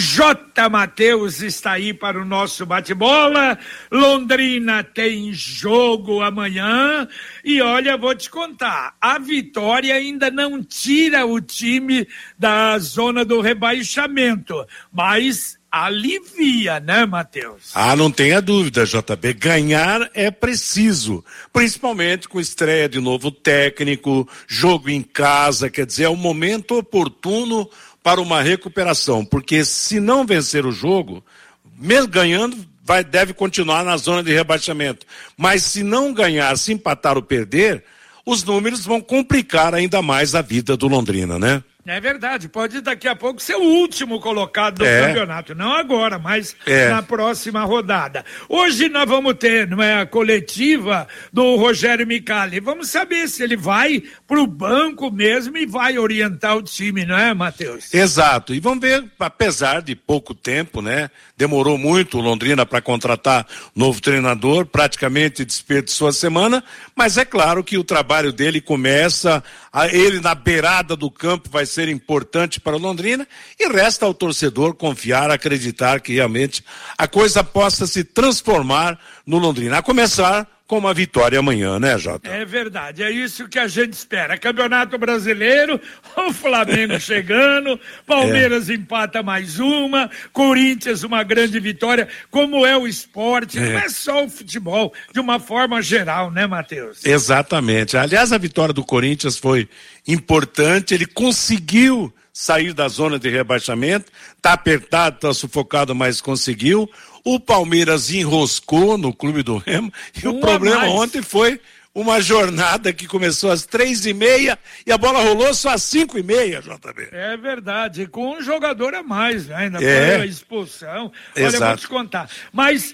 J. Matheus está aí para o nosso bate-bola. Londrina tem jogo amanhã. E olha, vou te contar, a vitória ainda não tira o time da zona do rebaixamento, mas alivia, né, Matheus? Não tenha dúvida, JB, ganhar é preciso, principalmente com estreia de novo técnico, jogo em casa, quer dizer, é o momento oportuno para uma recuperação, porque se não vencer o jogo, mesmo ganhando, deve continuar na zona de rebaixamento, mas se não ganhar, se empatar ou perder, os números vão complicar ainda mais a vida do Londrina, né? É verdade, pode daqui a pouco ser o último colocado do campeonato, não agora, mas na próxima rodada. Hoje nós vamos ter, não é, a coletiva do Rogério Micali. Vamos saber se ele vai pro banco mesmo e vai orientar o time, não é, Matheus? Exato, e vamos ver, apesar de pouco tempo, né, demorou muito o Londrina para contratar novo treinador, praticamente desperdiçou a semana, mas é claro que o trabalho dele começa, ele na beirada do campo vai ser importante para o Londrina, e resta ao torcedor confiar, acreditar que realmente a coisa possa se transformar no Londrina, a começar com uma vitória amanhã, né, Jota? É verdade, é isso que a gente espera. Campeonato Brasileiro, o Flamengo chegando, Palmeiras empata mais uma, Corinthians uma grande vitória, como é o esporte, não é só o futebol, de uma forma geral, né, Matheus? Exatamente. Aliás, a vitória do Corinthians foi importante, ele conseguiu sair da zona de rebaixamento, tá apertado, tá sufocado, mas conseguiu. O Palmeiras enroscou no Clube do Remo, e o problema ontem foi uma jornada que começou às 3h30 e a bola rolou só às 5h30, JB. É verdade, com um jogador a mais, né? Ainda foi a expulsão. Olha, eu vou te contar. Mas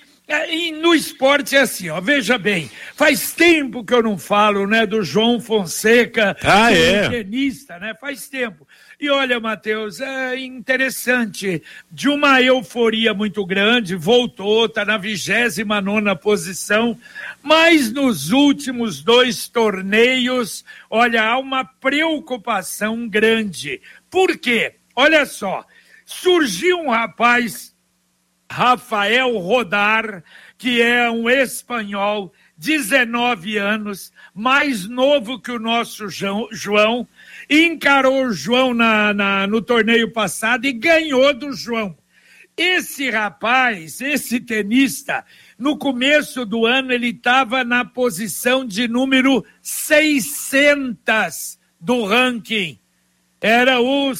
no esporte é assim, ó, veja bem, faz tempo que eu não falo, né, do João Fonseca, tenista, né? Faz tempo. E olha, Matheus, é interessante, de uma euforia muito grande, voltou, está na 29ª posição, mas nos últimos 2 torneios, olha, há uma preocupação grande. Por quê? Olha só, surgiu um rapaz, Rafael Rodar, que é um espanhol, 19 anos, mais novo que o nosso João, encarou o João no torneio passado e ganhou do João. Esse rapaz, esse tenista, no começo do ano ele estava na posição de número 600 do ranking. Era o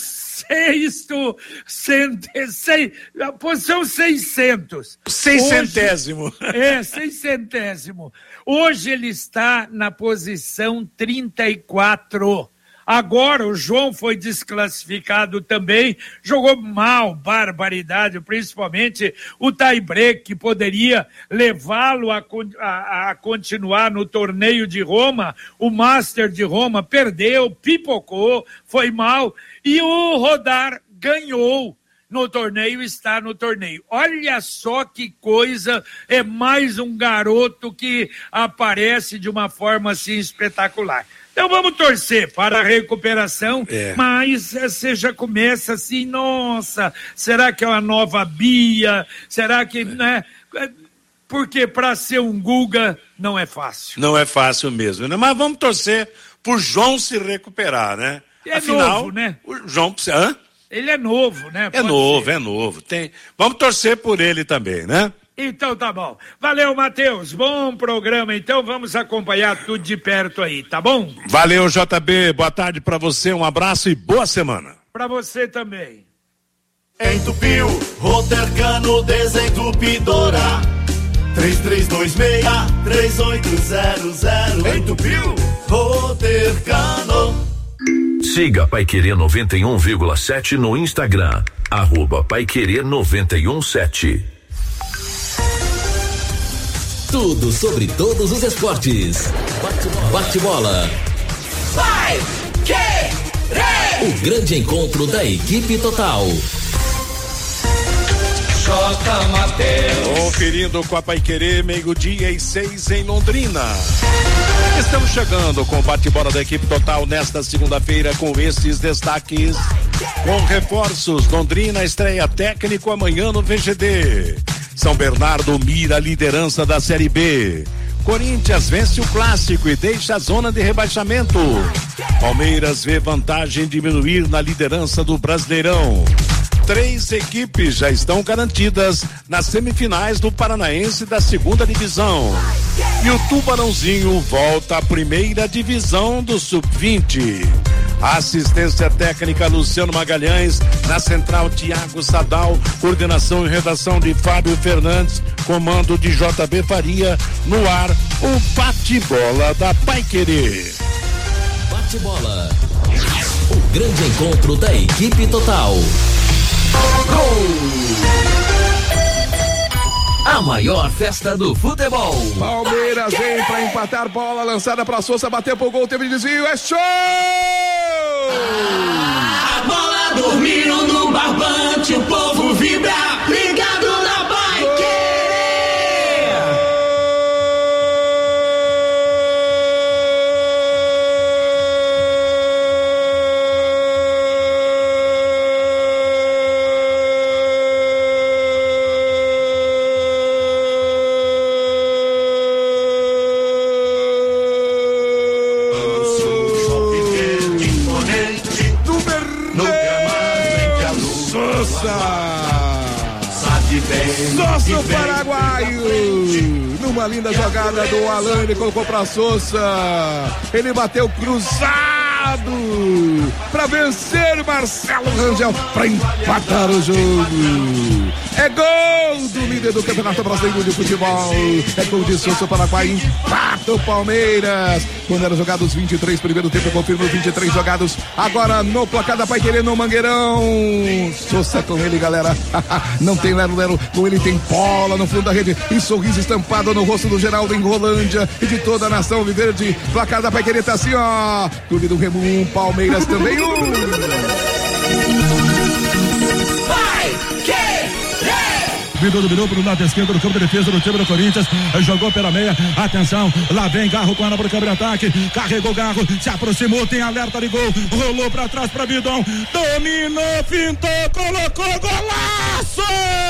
a posição 600. 600º. 600º. Hoje ele está na posição 34. Agora o João foi desclassificado também, jogou mal, barbaridade, principalmente o tie-break, que poderia levá-lo a continuar no torneio de Roma, o Master de Roma, perdeu, pipocou, foi mal, e o Rodar ganhou no torneio, está no torneio. Olha só que coisa, é mais um garoto que aparece de uma forma assim espetacular. Então vamos torcer para a recuperação, mas você já começa assim, nossa, será que é uma nova Bia? Será que, né? Porque para ser um Guga não é fácil. Não é fácil mesmo, né? Mas vamos torcer por João se recuperar, né? Afinal, novo, né? O João precisa... Ele é novo, né? É novo. Vamos torcer por ele também, né? Então tá bom. Valeu, Matheus. Bom programa, então vamos acompanhar tudo de perto aí, tá bom? Valeu, JB. Boa tarde pra você, um abraço e boa semana. Pra você também. Entupiu, Rotercano Desentupidora. 3326-3800. Entupiu, Rotercano. Siga Paiquerê 91,7 no Instagram. @Paiquerê 91,7. Tudo sobre todos os esportes. Bate-bola. O grande encontro da equipe total. Conferindo com a Paiquerê, 12:06 em Londrina. Estamos chegando com o bate-bola da equipe total nesta segunda-feira com esses destaques. Com reforços, Londrina estreia técnico amanhã no VGD. São Bernardo mira a liderança da Série B. Corinthians vence o clássico e deixa a zona de rebaixamento. Palmeiras vê vantagem diminuir na liderança do Brasileirão. 3 equipes já estão garantidas nas semifinais do Paranaense da segunda divisão. E o Tubarãozinho volta à primeira divisão do Sub-20. Assistência técnica Luciano Magalhães, na central Tiago Sadal, coordenação e redação de Fábio Fernandes, comando de JB Faria, no ar o bate-bola da Paiquerê. Bate-bola. O grande encontro da equipe total. Gol! A maior festa do futebol. Palmeiras vem pra empatar, bola lançada pra Souza, bateu pro gol, teve desvio, é show! A bola dormiu no barbante, o povo vibra, ligado na Paiquerê. Souza paraguaio, numa linda jogada do Alan, ele colocou pra Souza, ele bateu cruzado pra vencer Marcelo Rangel, pra empatar o jogo. É gol do líder do Campeonato Brasileiro de Futebol, é gol de Souza Paraguai, empata o Palmeiras. Quando eram jogados 23, primeiro tempo confirmou 23 jogados, agora no placar da Paiquerê no Mangueirão. Souza com ele, galera, não tem lero-lero, com ele tem bola no fundo da rede e sorriso estampado no rosto do Geraldo em Rolândia e de toda a nação viverde. Placar da Paiquerê tá assim, ó, clube do Remo 1, Palmeiras também 1. Dominou pro lado esquerdo do campo de defesa do time do Corinthians, jogou pela meia, atenção, lá vem Garro com ela pro câmbio de ataque, carregou Garro, se aproximou, tem alerta de gol, rolou pra trás pra Bidon, dominou, pintou, colocou, golaço!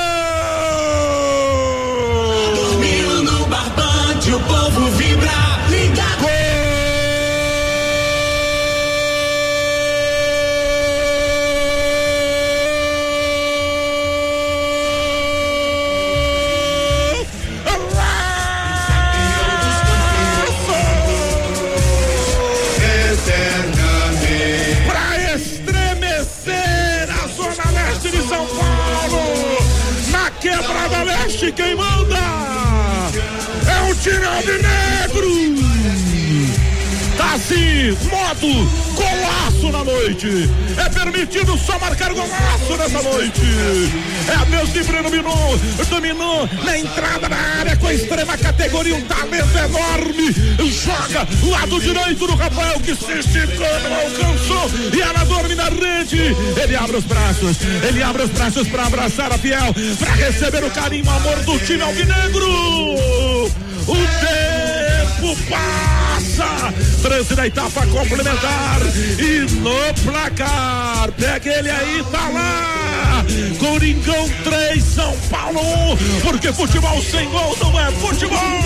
Dormiu no barbante, o povo vibra, ligado. Quebrada Leste, quem manda é o time alvinegro. Tá assim, modo golaço na noite. É permitido só marcar golaço nessa noite. É a vez de Breno dominou na entrada da área com extrema categoria, um talento enorme. Joga lado direito do Rafael, que se esticando, não alcançou, e ela dorme na rede. Ele abre os braços para abraçar a Fiel, para receber o carinho, o amor do time alvinegro. O tempo passa, 13 da etapa complementar, e no placar, pega ele aí, tá lá, Coringão 3, São Paulo 1, porque futebol sem gol não é futebol.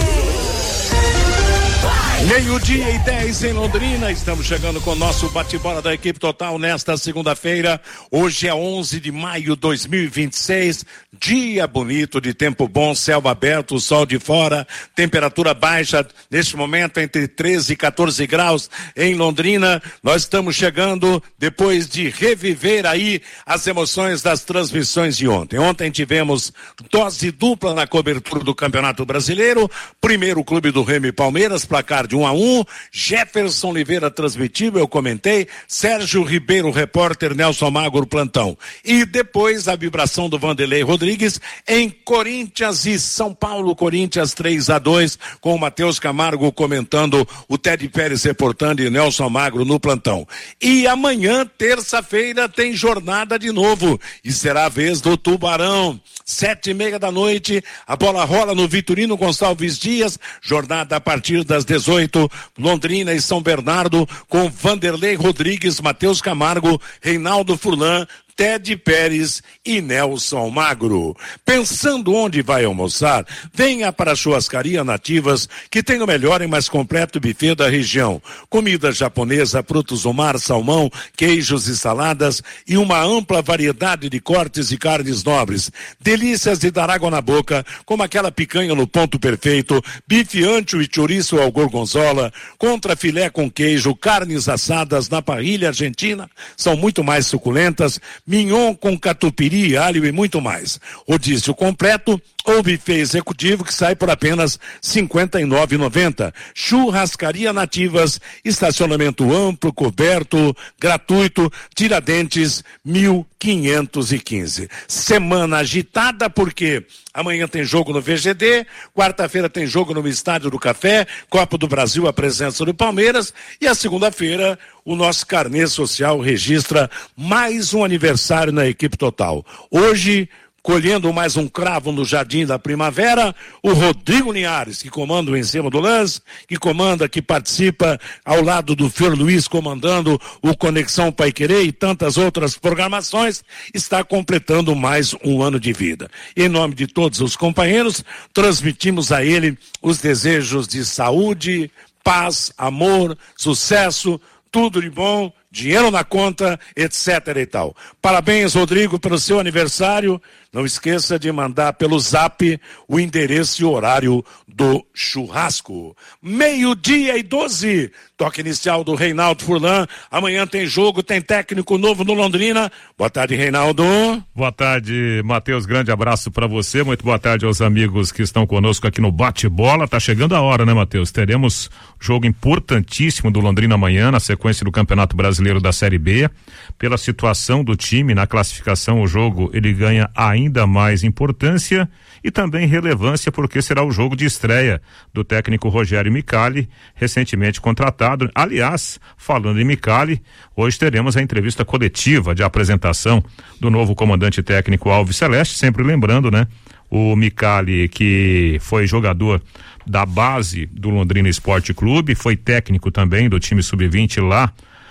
12:10 em Londrina, estamos chegando com o nosso bate-bola da equipe total nesta segunda-feira. Hoje é 11 de maio de 2026, dia bonito de tempo bom, céu aberto, sol de fora, temperatura baixa, neste momento entre 13 e 14 graus em Londrina. Nós estamos chegando depois de reviver aí as emoções das transmissões de ontem. Ontem tivemos dose dupla na cobertura do Campeonato Brasileiro, primeiro Clube do Remo e Palmeiras, placar de 1-1, Jefferson Oliveira transmitiu, eu comentei, Sérgio Ribeiro, repórter, Nelson Magro, plantão. E depois a vibração do Vanderlei Rodrigues em Corinthians e São Paulo, Corinthians 3-2, com o Matheus Camargo comentando, o Ted Pérez reportando e Nelson Magro no plantão. E amanhã, terça-feira, tem jornada de novo, e será a vez do Tubarão. 7:30 da noite, a bola rola no Vitorino Gonçalves Dias, jornada a partir das 18, Londrina e São Bernardo, com Vanderlei Rodrigues, Matheus Camargo, Reinaldo Furlan, Ted Pérez e Nelson Magro. Pensando onde vai almoçar? Venha para a Churrascaria Nativas, que tem o melhor e mais completo buffet da região. Comida japonesa, frutos do mar, salmão, queijos e saladas e uma ampla variedade de cortes e carnes nobres. Delícias de dar água na boca, como aquela picanha no ponto perfeito, bife ancho e chouriço ao gorgonzola, contra filé com queijo, carnes assadas na parrilha argentina, são muito mais suculentas, mignon com catupiry, alho e muito mais. Rodízio completo ou buffet executivo que sai por apenas R$ 59,90. Churrascaria Nativas, estacionamento amplo, coberto, gratuito, Tiradentes 1515. Semana agitada porque amanhã tem jogo no VGD, quarta-feira tem jogo no Estádio do Café, Copa do Brasil, a presença do Palmeiras, e a segunda-feira o nosso carnê social registra mais um aniversário na equipe total. Hoje, colhendo mais um cravo no Jardim da Primavera, o Rodrigo Linhares, que comanda o Em Cima do Lance, que participa ao lado do Fer Luiz, comandando o Conexão Paiquerê e tantas outras programações, está completando mais um ano de vida. Em nome de todos os companheiros, transmitimos a ele os desejos de saúde, paz, amor, sucesso, tudo de bom, dinheiro na conta, etc e tal. Parabéns, Rodrigo, pelo seu aniversário. Não esqueça de mandar pelo Zap o endereço e horário do churrasco. 12:12, toque inicial do Reinaldo Furlan. Amanhã tem jogo, tem técnico novo no Londrina. Boa tarde, Reinaldo. Boa tarde, Matheus. Grande abraço para você. Muito boa tarde aos amigos que estão conosco aqui no Bate-Bola. Tá chegando a hora, né, Matheus? Teremos jogo importantíssimo do Londrina amanhã, na sequência do Campeonato Brasileiro da Série B. Pela situação do time na classificação, o jogo ele ganha ainda mais importância e também relevância, porque será o jogo de estreia do técnico Rogério Micali, recentemente contratado. Aliás, falando em Micali, hoje teremos a entrevista coletiva de apresentação do novo comandante técnico Alves Celeste, sempre lembrando, né? O Micali, que foi jogador da base do Londrina Esporte Clube, foi técnico também do time sub-20 lá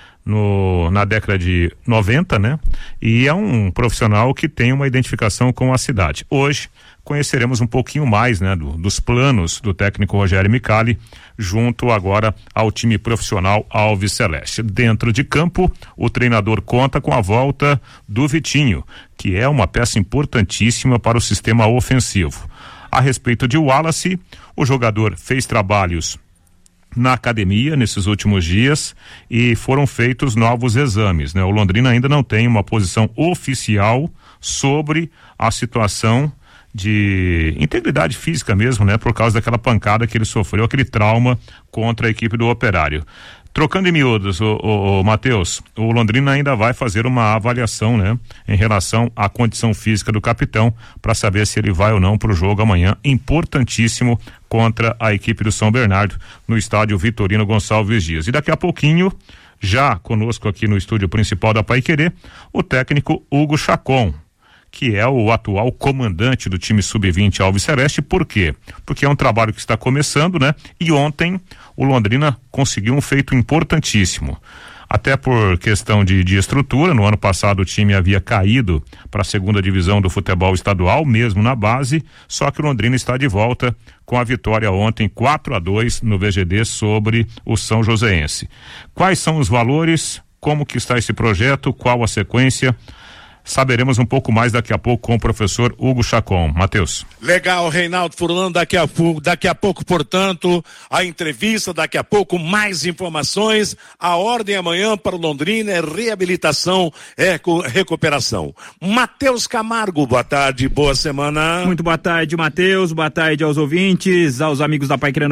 na década de 90, né? E é um profissional que tem uma identificação com a cidade. Hoje conheceremos um pouquinho mais, né, dos planos do técnico Rogério Micali, junto agora ao time profissional Alves Celeste. Dentro de campo, o treinador conta com a volta do Vitinho, que é uma peça importantíssima para o sistema ofensivo. A respeito de Wallace, o jogador fez trabalhos na academia nesses últimos dias e foram feitos novos exames, né? O Londrina ainda não tem uma posição oficial sobre a situação de integridade física mesmo, né? Por causa daquela pancada que ele sofreu, aquele trauma contra a equipe do Operário. Trocando em miúdos, o Matheus, o Londrina ainda vai fazer uma avaliação, né, em relação à condição física do capitão, para saber se ele vai ou não para o jogo amanhã, importantíssimo, contra a equipe do São Bernardo, no estádio Vitorino Gonçalves Dias. E daqui a pouquinho, já conosco aqui no estúdio principal da Paiquerê, o técnico Hugo Chacon, que é o atual comandante do time sub-20 Alves Celeste. Por quê? Porque é um trabalho que está começando, né? E ontem o Londrina conseguiu um feito importantíssimo. Até por questão de estrutura, no ano passado o time havia caído para a segunda divisão do futebol estadual, mesmo na base, só que o Londrina está de volta com a vitória ontem 4-2 no VGD sobre o São Joséense. Quais são os valores? Como que está esse projeto? Qual a sequência? Saberemos um pouco mais daqui a pouco com o professor Hugo Chacon. Matheus. Legal, Reinaldo Furlan, daqui a pouco, portanto, a entrevista, daqui a pouco mais informações. A ordem amanhã para o Londrina é reabilitação, é recuperação. Matheus Camargo, boa tarde, boa semana. Muito boa tarde, Matheus, boa tarde aos ouvintes, aos amigos da Paiquerê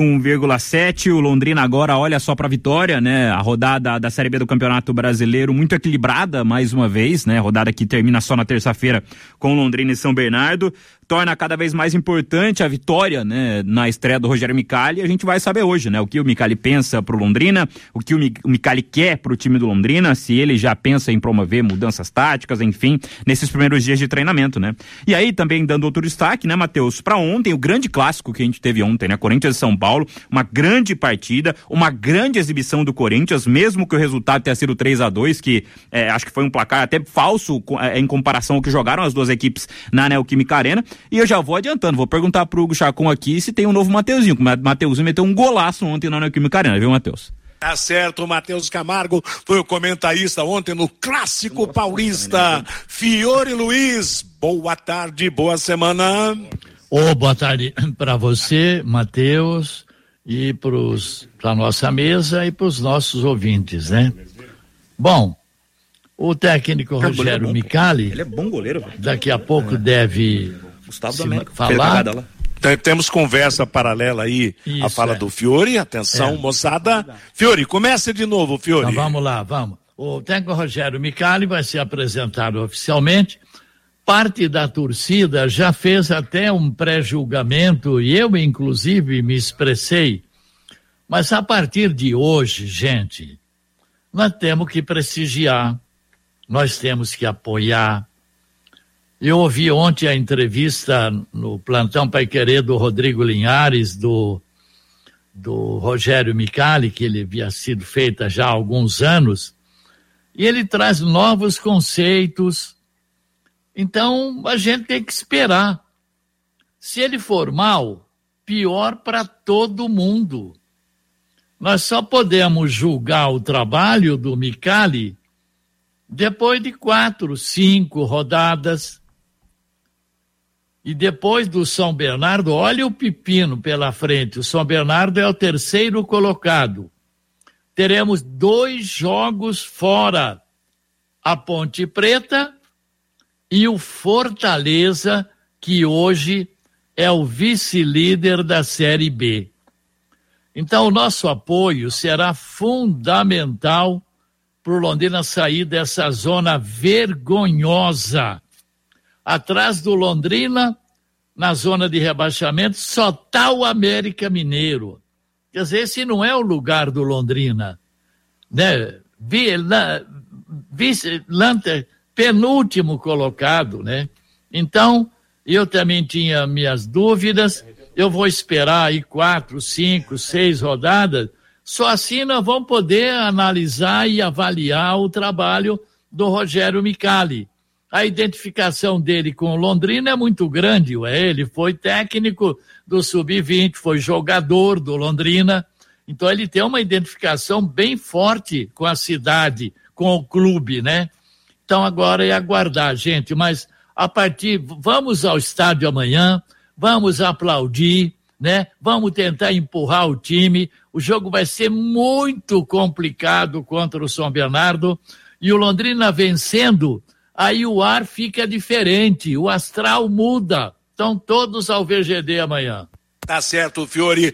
91,7. O Londrina agora olha só para a vitória, né? A rodada da Série B do Campeonato Brasileiro muito equilibrada mais uma vez, né? Rodada que termina só na terça-feira com Londrina e São Bernardo, torna cada vez mais importante a vitória, né, na estreia do Rogério Micali. A gente vai saber hoje, né, o que o Micali pensa pro Londrina, o que o Micali quer pro time do Londrina, se ele já pensa em promover mudanças táticas, enfim, nesses primeiros dias de treinamento, né. E aí também dando outro destaque, né, Matheus, pra ontem, o grande clássico que a gente teve ontem, né, Corinthians e São Paulo, uma grande partida, uma grande exibição do Corinthians, mesmo que o resultado tenha sido 3-2, que acho que foi um placar até falso em comparação ao que jogaram as duas equipes na Neoquímica Arena. E eu já vou adiantando, vou perguntar pro Hugo Chacon aqui se tem um novo Mateuzinho, que o Mateuzinho meteu um golaço ontem na Neoquímica Arena, viu, Matheus? Tá certo, o Matheus Camargo foi o comentarista ontem no Clássico Paulista. Fiore Luiz, boa tarde, boa semana. Boa tarde para você, Matheus, e pra nossa mesa e pros nossos ouvintes, né? Bom, o técnico Rogério Micali, ele é bom goleiro, daqui a pouco deve falar. Temos conversa paralela aí, isso, a fala do Fiore, atenção, moçada. Fiore, comece de novo, Fiore. Então, vamos lá, vamos. O técnico Rogério Micali vai ser apresentado oficialmente. Parte da torcida já fez até um pré-julgamento e eu, inclusive, me expressei. Mas a partir de hoje, gente, nós temos que prestigiar, nós temos que apoiar. Eu ouvi ontem a entrevista no Plantão Paiquerê do Rodrigo Linhares, do Rogério Micali, que ele havia sido feita já há alguns anos, e ele traz novos conceitos. Então, a gente tem que esperar. Se ele for mal, pior para todo mundo. Nós só podemos julgar o trabalho do Micali depois de 4, 5 rodadas. E depois do São Bernardo, olha o pepino pela frente. O São Bernardo é o terceiro colocado. Teremos 2 jogos fora. A Ponte Preta e o Fortaleza, que hoje é o vice-líder da Série B. Então, o nosso apoio será fundamental para o Londrina sair dessa zona vergonhosa. Atrás do Londrina, na zona de rebaixamento, só está o América Mineiro. Quer dizer, esse não é o lugar do Londrina, né? Penúltimo colocado, né? Então, eu também tinha minhas dúvidas. Eu vou esperar aí 4, 5, 6 rodadas. Só assim nós vamos poder analisar e avaliar o trabalho do Rogério Micali. A identificação dele com o Londrina é muito grande. Ele foi técnico do Sub-20, foi jogador do Londrina. Então ele tem uma identificação bem forte com a cidade, com o clube, né? Então agora é aguardar, gente. Mas vamos ao estádio amanhã, vamos aplaudir, né? Vamos tentar empurrar o time. O jogo vai ser muito complicado contra o São Bernardo. E o Londrina vencendo, aí o ar fica diferente, o astral muda. Então todos ao VGD amanhã. Tá certo, Fiore,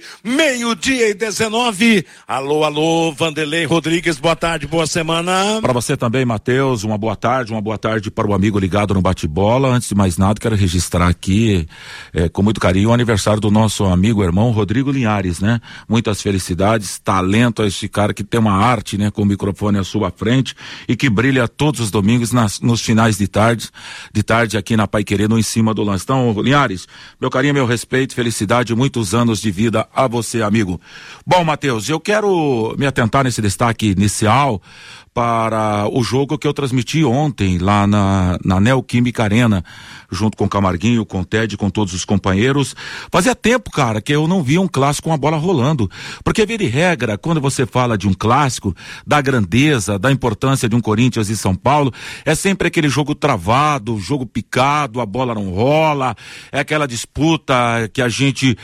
12:19. Alô, Vanderlei Rodrigues, boa tarde, boa semana. Para você também, Matheus, uma boa tarde para o amigo ligado no bate-bola. Antes de mais nada, quero registrar aqui, com muito carinho, o aniversário do nosso amigo, irmão Rodrigo Linhares, né? Muitas felicidades, talento a esse cara que tem uma arte, né? Com o microfone à sua frente e que brilha todos os domingos nos finais de tarde aqui na Paiquerê, no Em Cima do Lance. Então, Linhares, meu carinho, meu respeito, felicidade, muitos anos de vida a você, amigo. Bom, Matheus, eu quero me atentar nesse destaque inicial para o jogo que eu transmiti ontem lá na Neoquímica Arena, junto com o Camarguinho, com o Ted, com todos os companheiros. Fazia tempo, cara, que eu não via um clássico com a bola rolando, porque vira de regra, quando você fala de um clássico, da grandeza, da importância de um Corinthians e São Paulo, é sempre aquele jogo travado, jogo picado, a bola não rola, é aquela disputa que a gente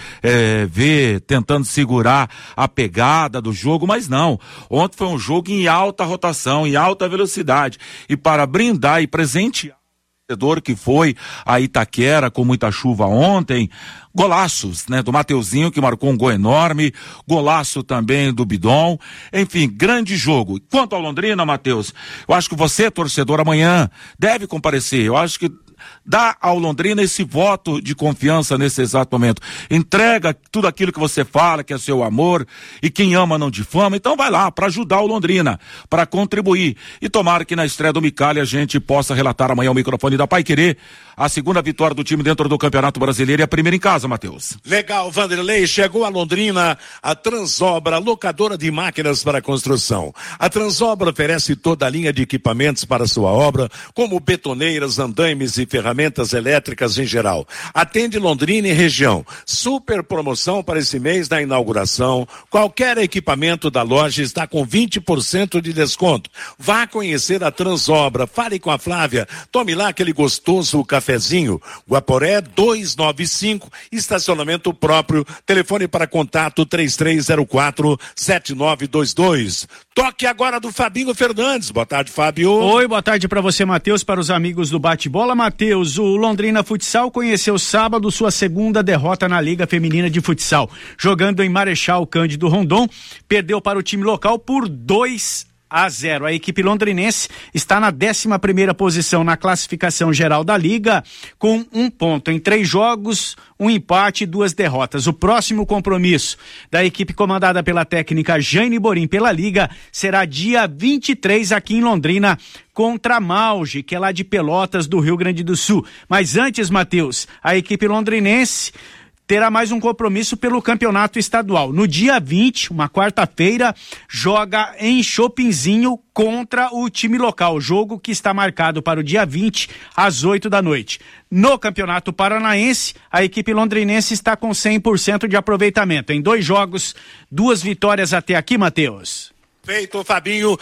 vê tentando segurar a pegada do jogo, mas não, ontem foi um jogo em alta rotação, em alta velocidade, e para brindar e presentear o torcedor que foi a Itaquera com muita chuva ontem, golaços, né, do Mateuzinho, que marcou um gol enorme, golaço também do Bidon, enfim, grande jogo. Quanto ao Londrina, Matheus, eu acho que você, torcedor, amanhã deve comparecer, eu acho que dá ao Londrina esse voto de confiança nesse exato momento. Entrega tudo aquilo que você fala, que é seu amor, e quem ama não difama. Então vai lá para ajudar o Londrina, para contribuir. E tomara que na estreia do Micali a gente possa relatar amanhã o microfone da Paiquerê a segunda vitória do time dentro do Campeonato Brasileiro e a primeira em casa, Matheus. Legal, Vanderlei, chegou a Londrina a Transobra, locadora de máquinas para construção. A Transobra oferece toda a linha de equipamentos para sua obra, como betoneiras, andaimes e ferramentas elétricas em geral. Atende Londrina e região. Super promoção para esse mês da inauguração. Qualquer equipamento da loja está com 20% de desconto. Vá conhecer a Transobra, fale com a Flávia, tome lá aquele gostoso cafezinho. Guaporé 295, estacionamento próprio, telefone para contato 3304-7922. Toque agora do Fabinho Fernandes. Boa tarde, Fábio. Oi, boa tarde para você, Matheus, para os amigos do Bate-Bola. Matheus, o Londrina Futsal conheceu sábado sua segunda derrota na Liga Feminina de Futsal. Jogando em Marechal Cândido Rondon, perdeu para o time local por 2-0. A equipe londrinense está na 11ª posição na classificação geral da Liga, com 1 ponto em 3 jogos, 1 empate e 2 derrotas. O próximo compromisso da equipe comandada pela técnica Jane Borim pela Liga será dia 23 aqui em Londrina, contra a Mauge, que é lá de Pelotas, do Rio Grande do Sul. Mas antes, Matheus, a equipe londrinense terá mais um compromisso pelo campeonato estadual. No dia 20, uma quarta-feira, joga em Chopinzinho contra o time local. Jogo que está marcado para o dia 20, às 8 da noite. No Campeonato Paranaense, a equipe londrinense está com 100% de aproveitamento. Em 2 jogos, 2 vitórias até aqui, Matheus. Feito, Fabinho,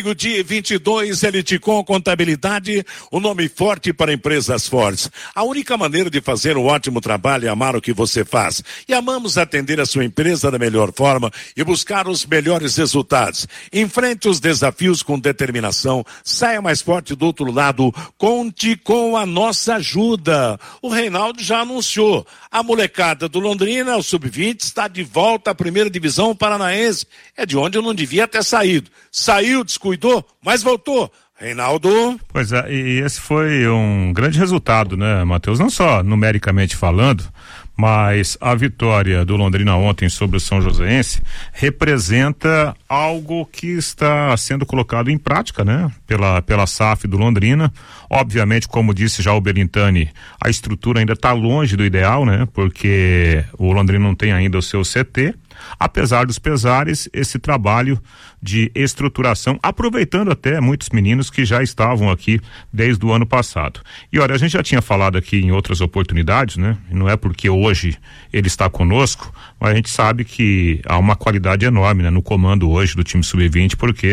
12:22, Eliticom Contabilidade, o nome forte para empresas fortes. A única maneira de fazer um ótimo trabalho é amar o que você faz. E amamos atender a sua empresa da melhor forma e buscar os melhores resultados. Enfrente os desafios com determinação, saia mais forte do outro lado, conte com a nossa ajuda. O Reinaldo já anunciou, a molecada do Londrina, o Sub-20, está de volta à primeira divisão paranaense. É de onde eu não devia ter saído. Saiu, descuidou, mas voltou. Reinaldo. Pois é, e esse foi um grande resultado, né, Matheus? Não só numericamente falando, mas a vitória do Londrina ontem sobre o São Joséense representa algo que está sendo colocado em prática, né? Pela SAF do Londrina. Obviamente, como disse já o Belintani, a estrutura ainda está longe do ideal, né? Porque o Londrina não tem ainda o seu CT. Apesar dos pesares, esse trabalho de estruturação, aproveitando até muitos meninos que já estavam aqui desde o ano passado. E olha, a gente já tinha falado aqui em outras oportunidades, né? Não é porque hoje ele está conosco, mas a gente sabe que há uma qualidade enorme, né, no comando hoje do time Sub-20, porque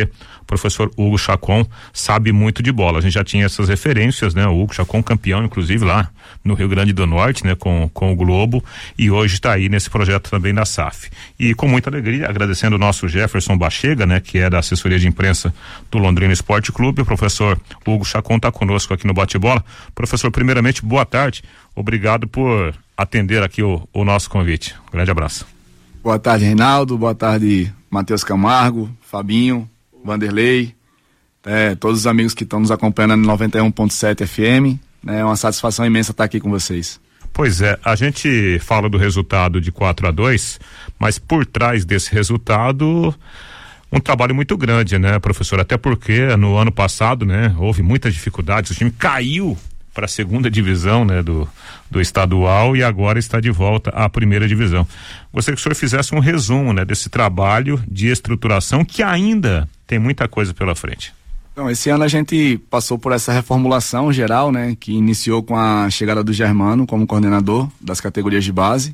professor Hugo Chacon sabe muito de bola. A gente já tinha essas referências, né? O Hugo Chacon campeão, inclusive, lá no Rio Grande do Norte, né? Com o Globo, e hoje está aí nesse projeto também da SAF. E com muita alegria, agradecendo o nosso Jefferson Bachega, né? Que é da assessoria de imprensa do Londrina Esporte Clube. O professor Hugo Chacon está conosco aqui no Bate-Bola. Professor, primeiramente, boa tarde. Obrigado por atender aqui o nosso convite. Um grande abraço. Boa tarde, Reinaldo. Boa tarde, Matheus Camargo, Fabinho, Vanderlei, todos os amigos que estão nos acompanhando no 91.7 FM. É uma satisfação imensa estar aqui com vocês. Pois é, a gente fala do resultado de 4-2, mas por trás desse resultado, um trabalho muito grande, né, professor? Até porque no ano passado, né, houve muitas dificuldades, o time caiu para a segunda divisão, né, do estadual, e agora está de volta à primeira divisão. Gostaria que o senhor fizesse um resumo, né, desse trabalho de estruturação que ainda tem muita coisa pela frente. Então, esse ano a gente passou por essa reformulação geral, né, que iniciou com a chegada do Germano como coordenador das categorias de base.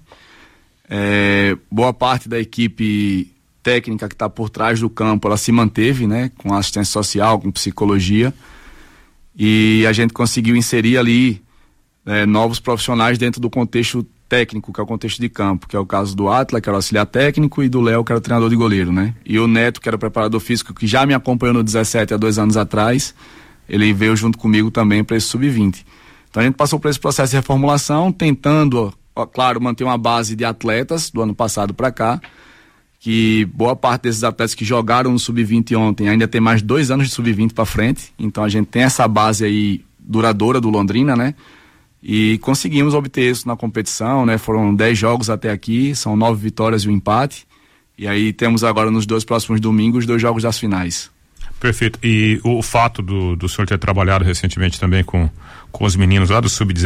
Boa parte da equipe técnica que está por trás do campo, ela se manteve, né, com assistência social, com psicologia, e a gente conseguiu inserir ali novos profissionais dentro do contexto técnico, que é o contexto de campo, que é o caso do Atla, que era o auxiliar técnico, e do Léo, que era o treinador de goleiro, né? E o Neto, que era o preparador físico, que já me acompanhou no 17 há 2 anos atrás, ele veio junto comigo também para esse sub-20. Então a gente passou por esse processo de reformulação, tentando, claro, manter uma base de atletas do ano passado para cá, que boa parte desses atletas que jogaram no sub-20 ontem ainda tem mais 2 anos de sub-20 para frente, então a gente tem essa base aí duradoura do Londrina, né? E conseguimos obter isso na competição, né? Foram 10 jogos até aqui, são 9 vitórias e um empate. E aí temos agora nos 2 próximos domingos 2 jogos das finais. Perfeito. E o fato do senhor ter trabalhado recentemente também com os meninos lá do sub-17,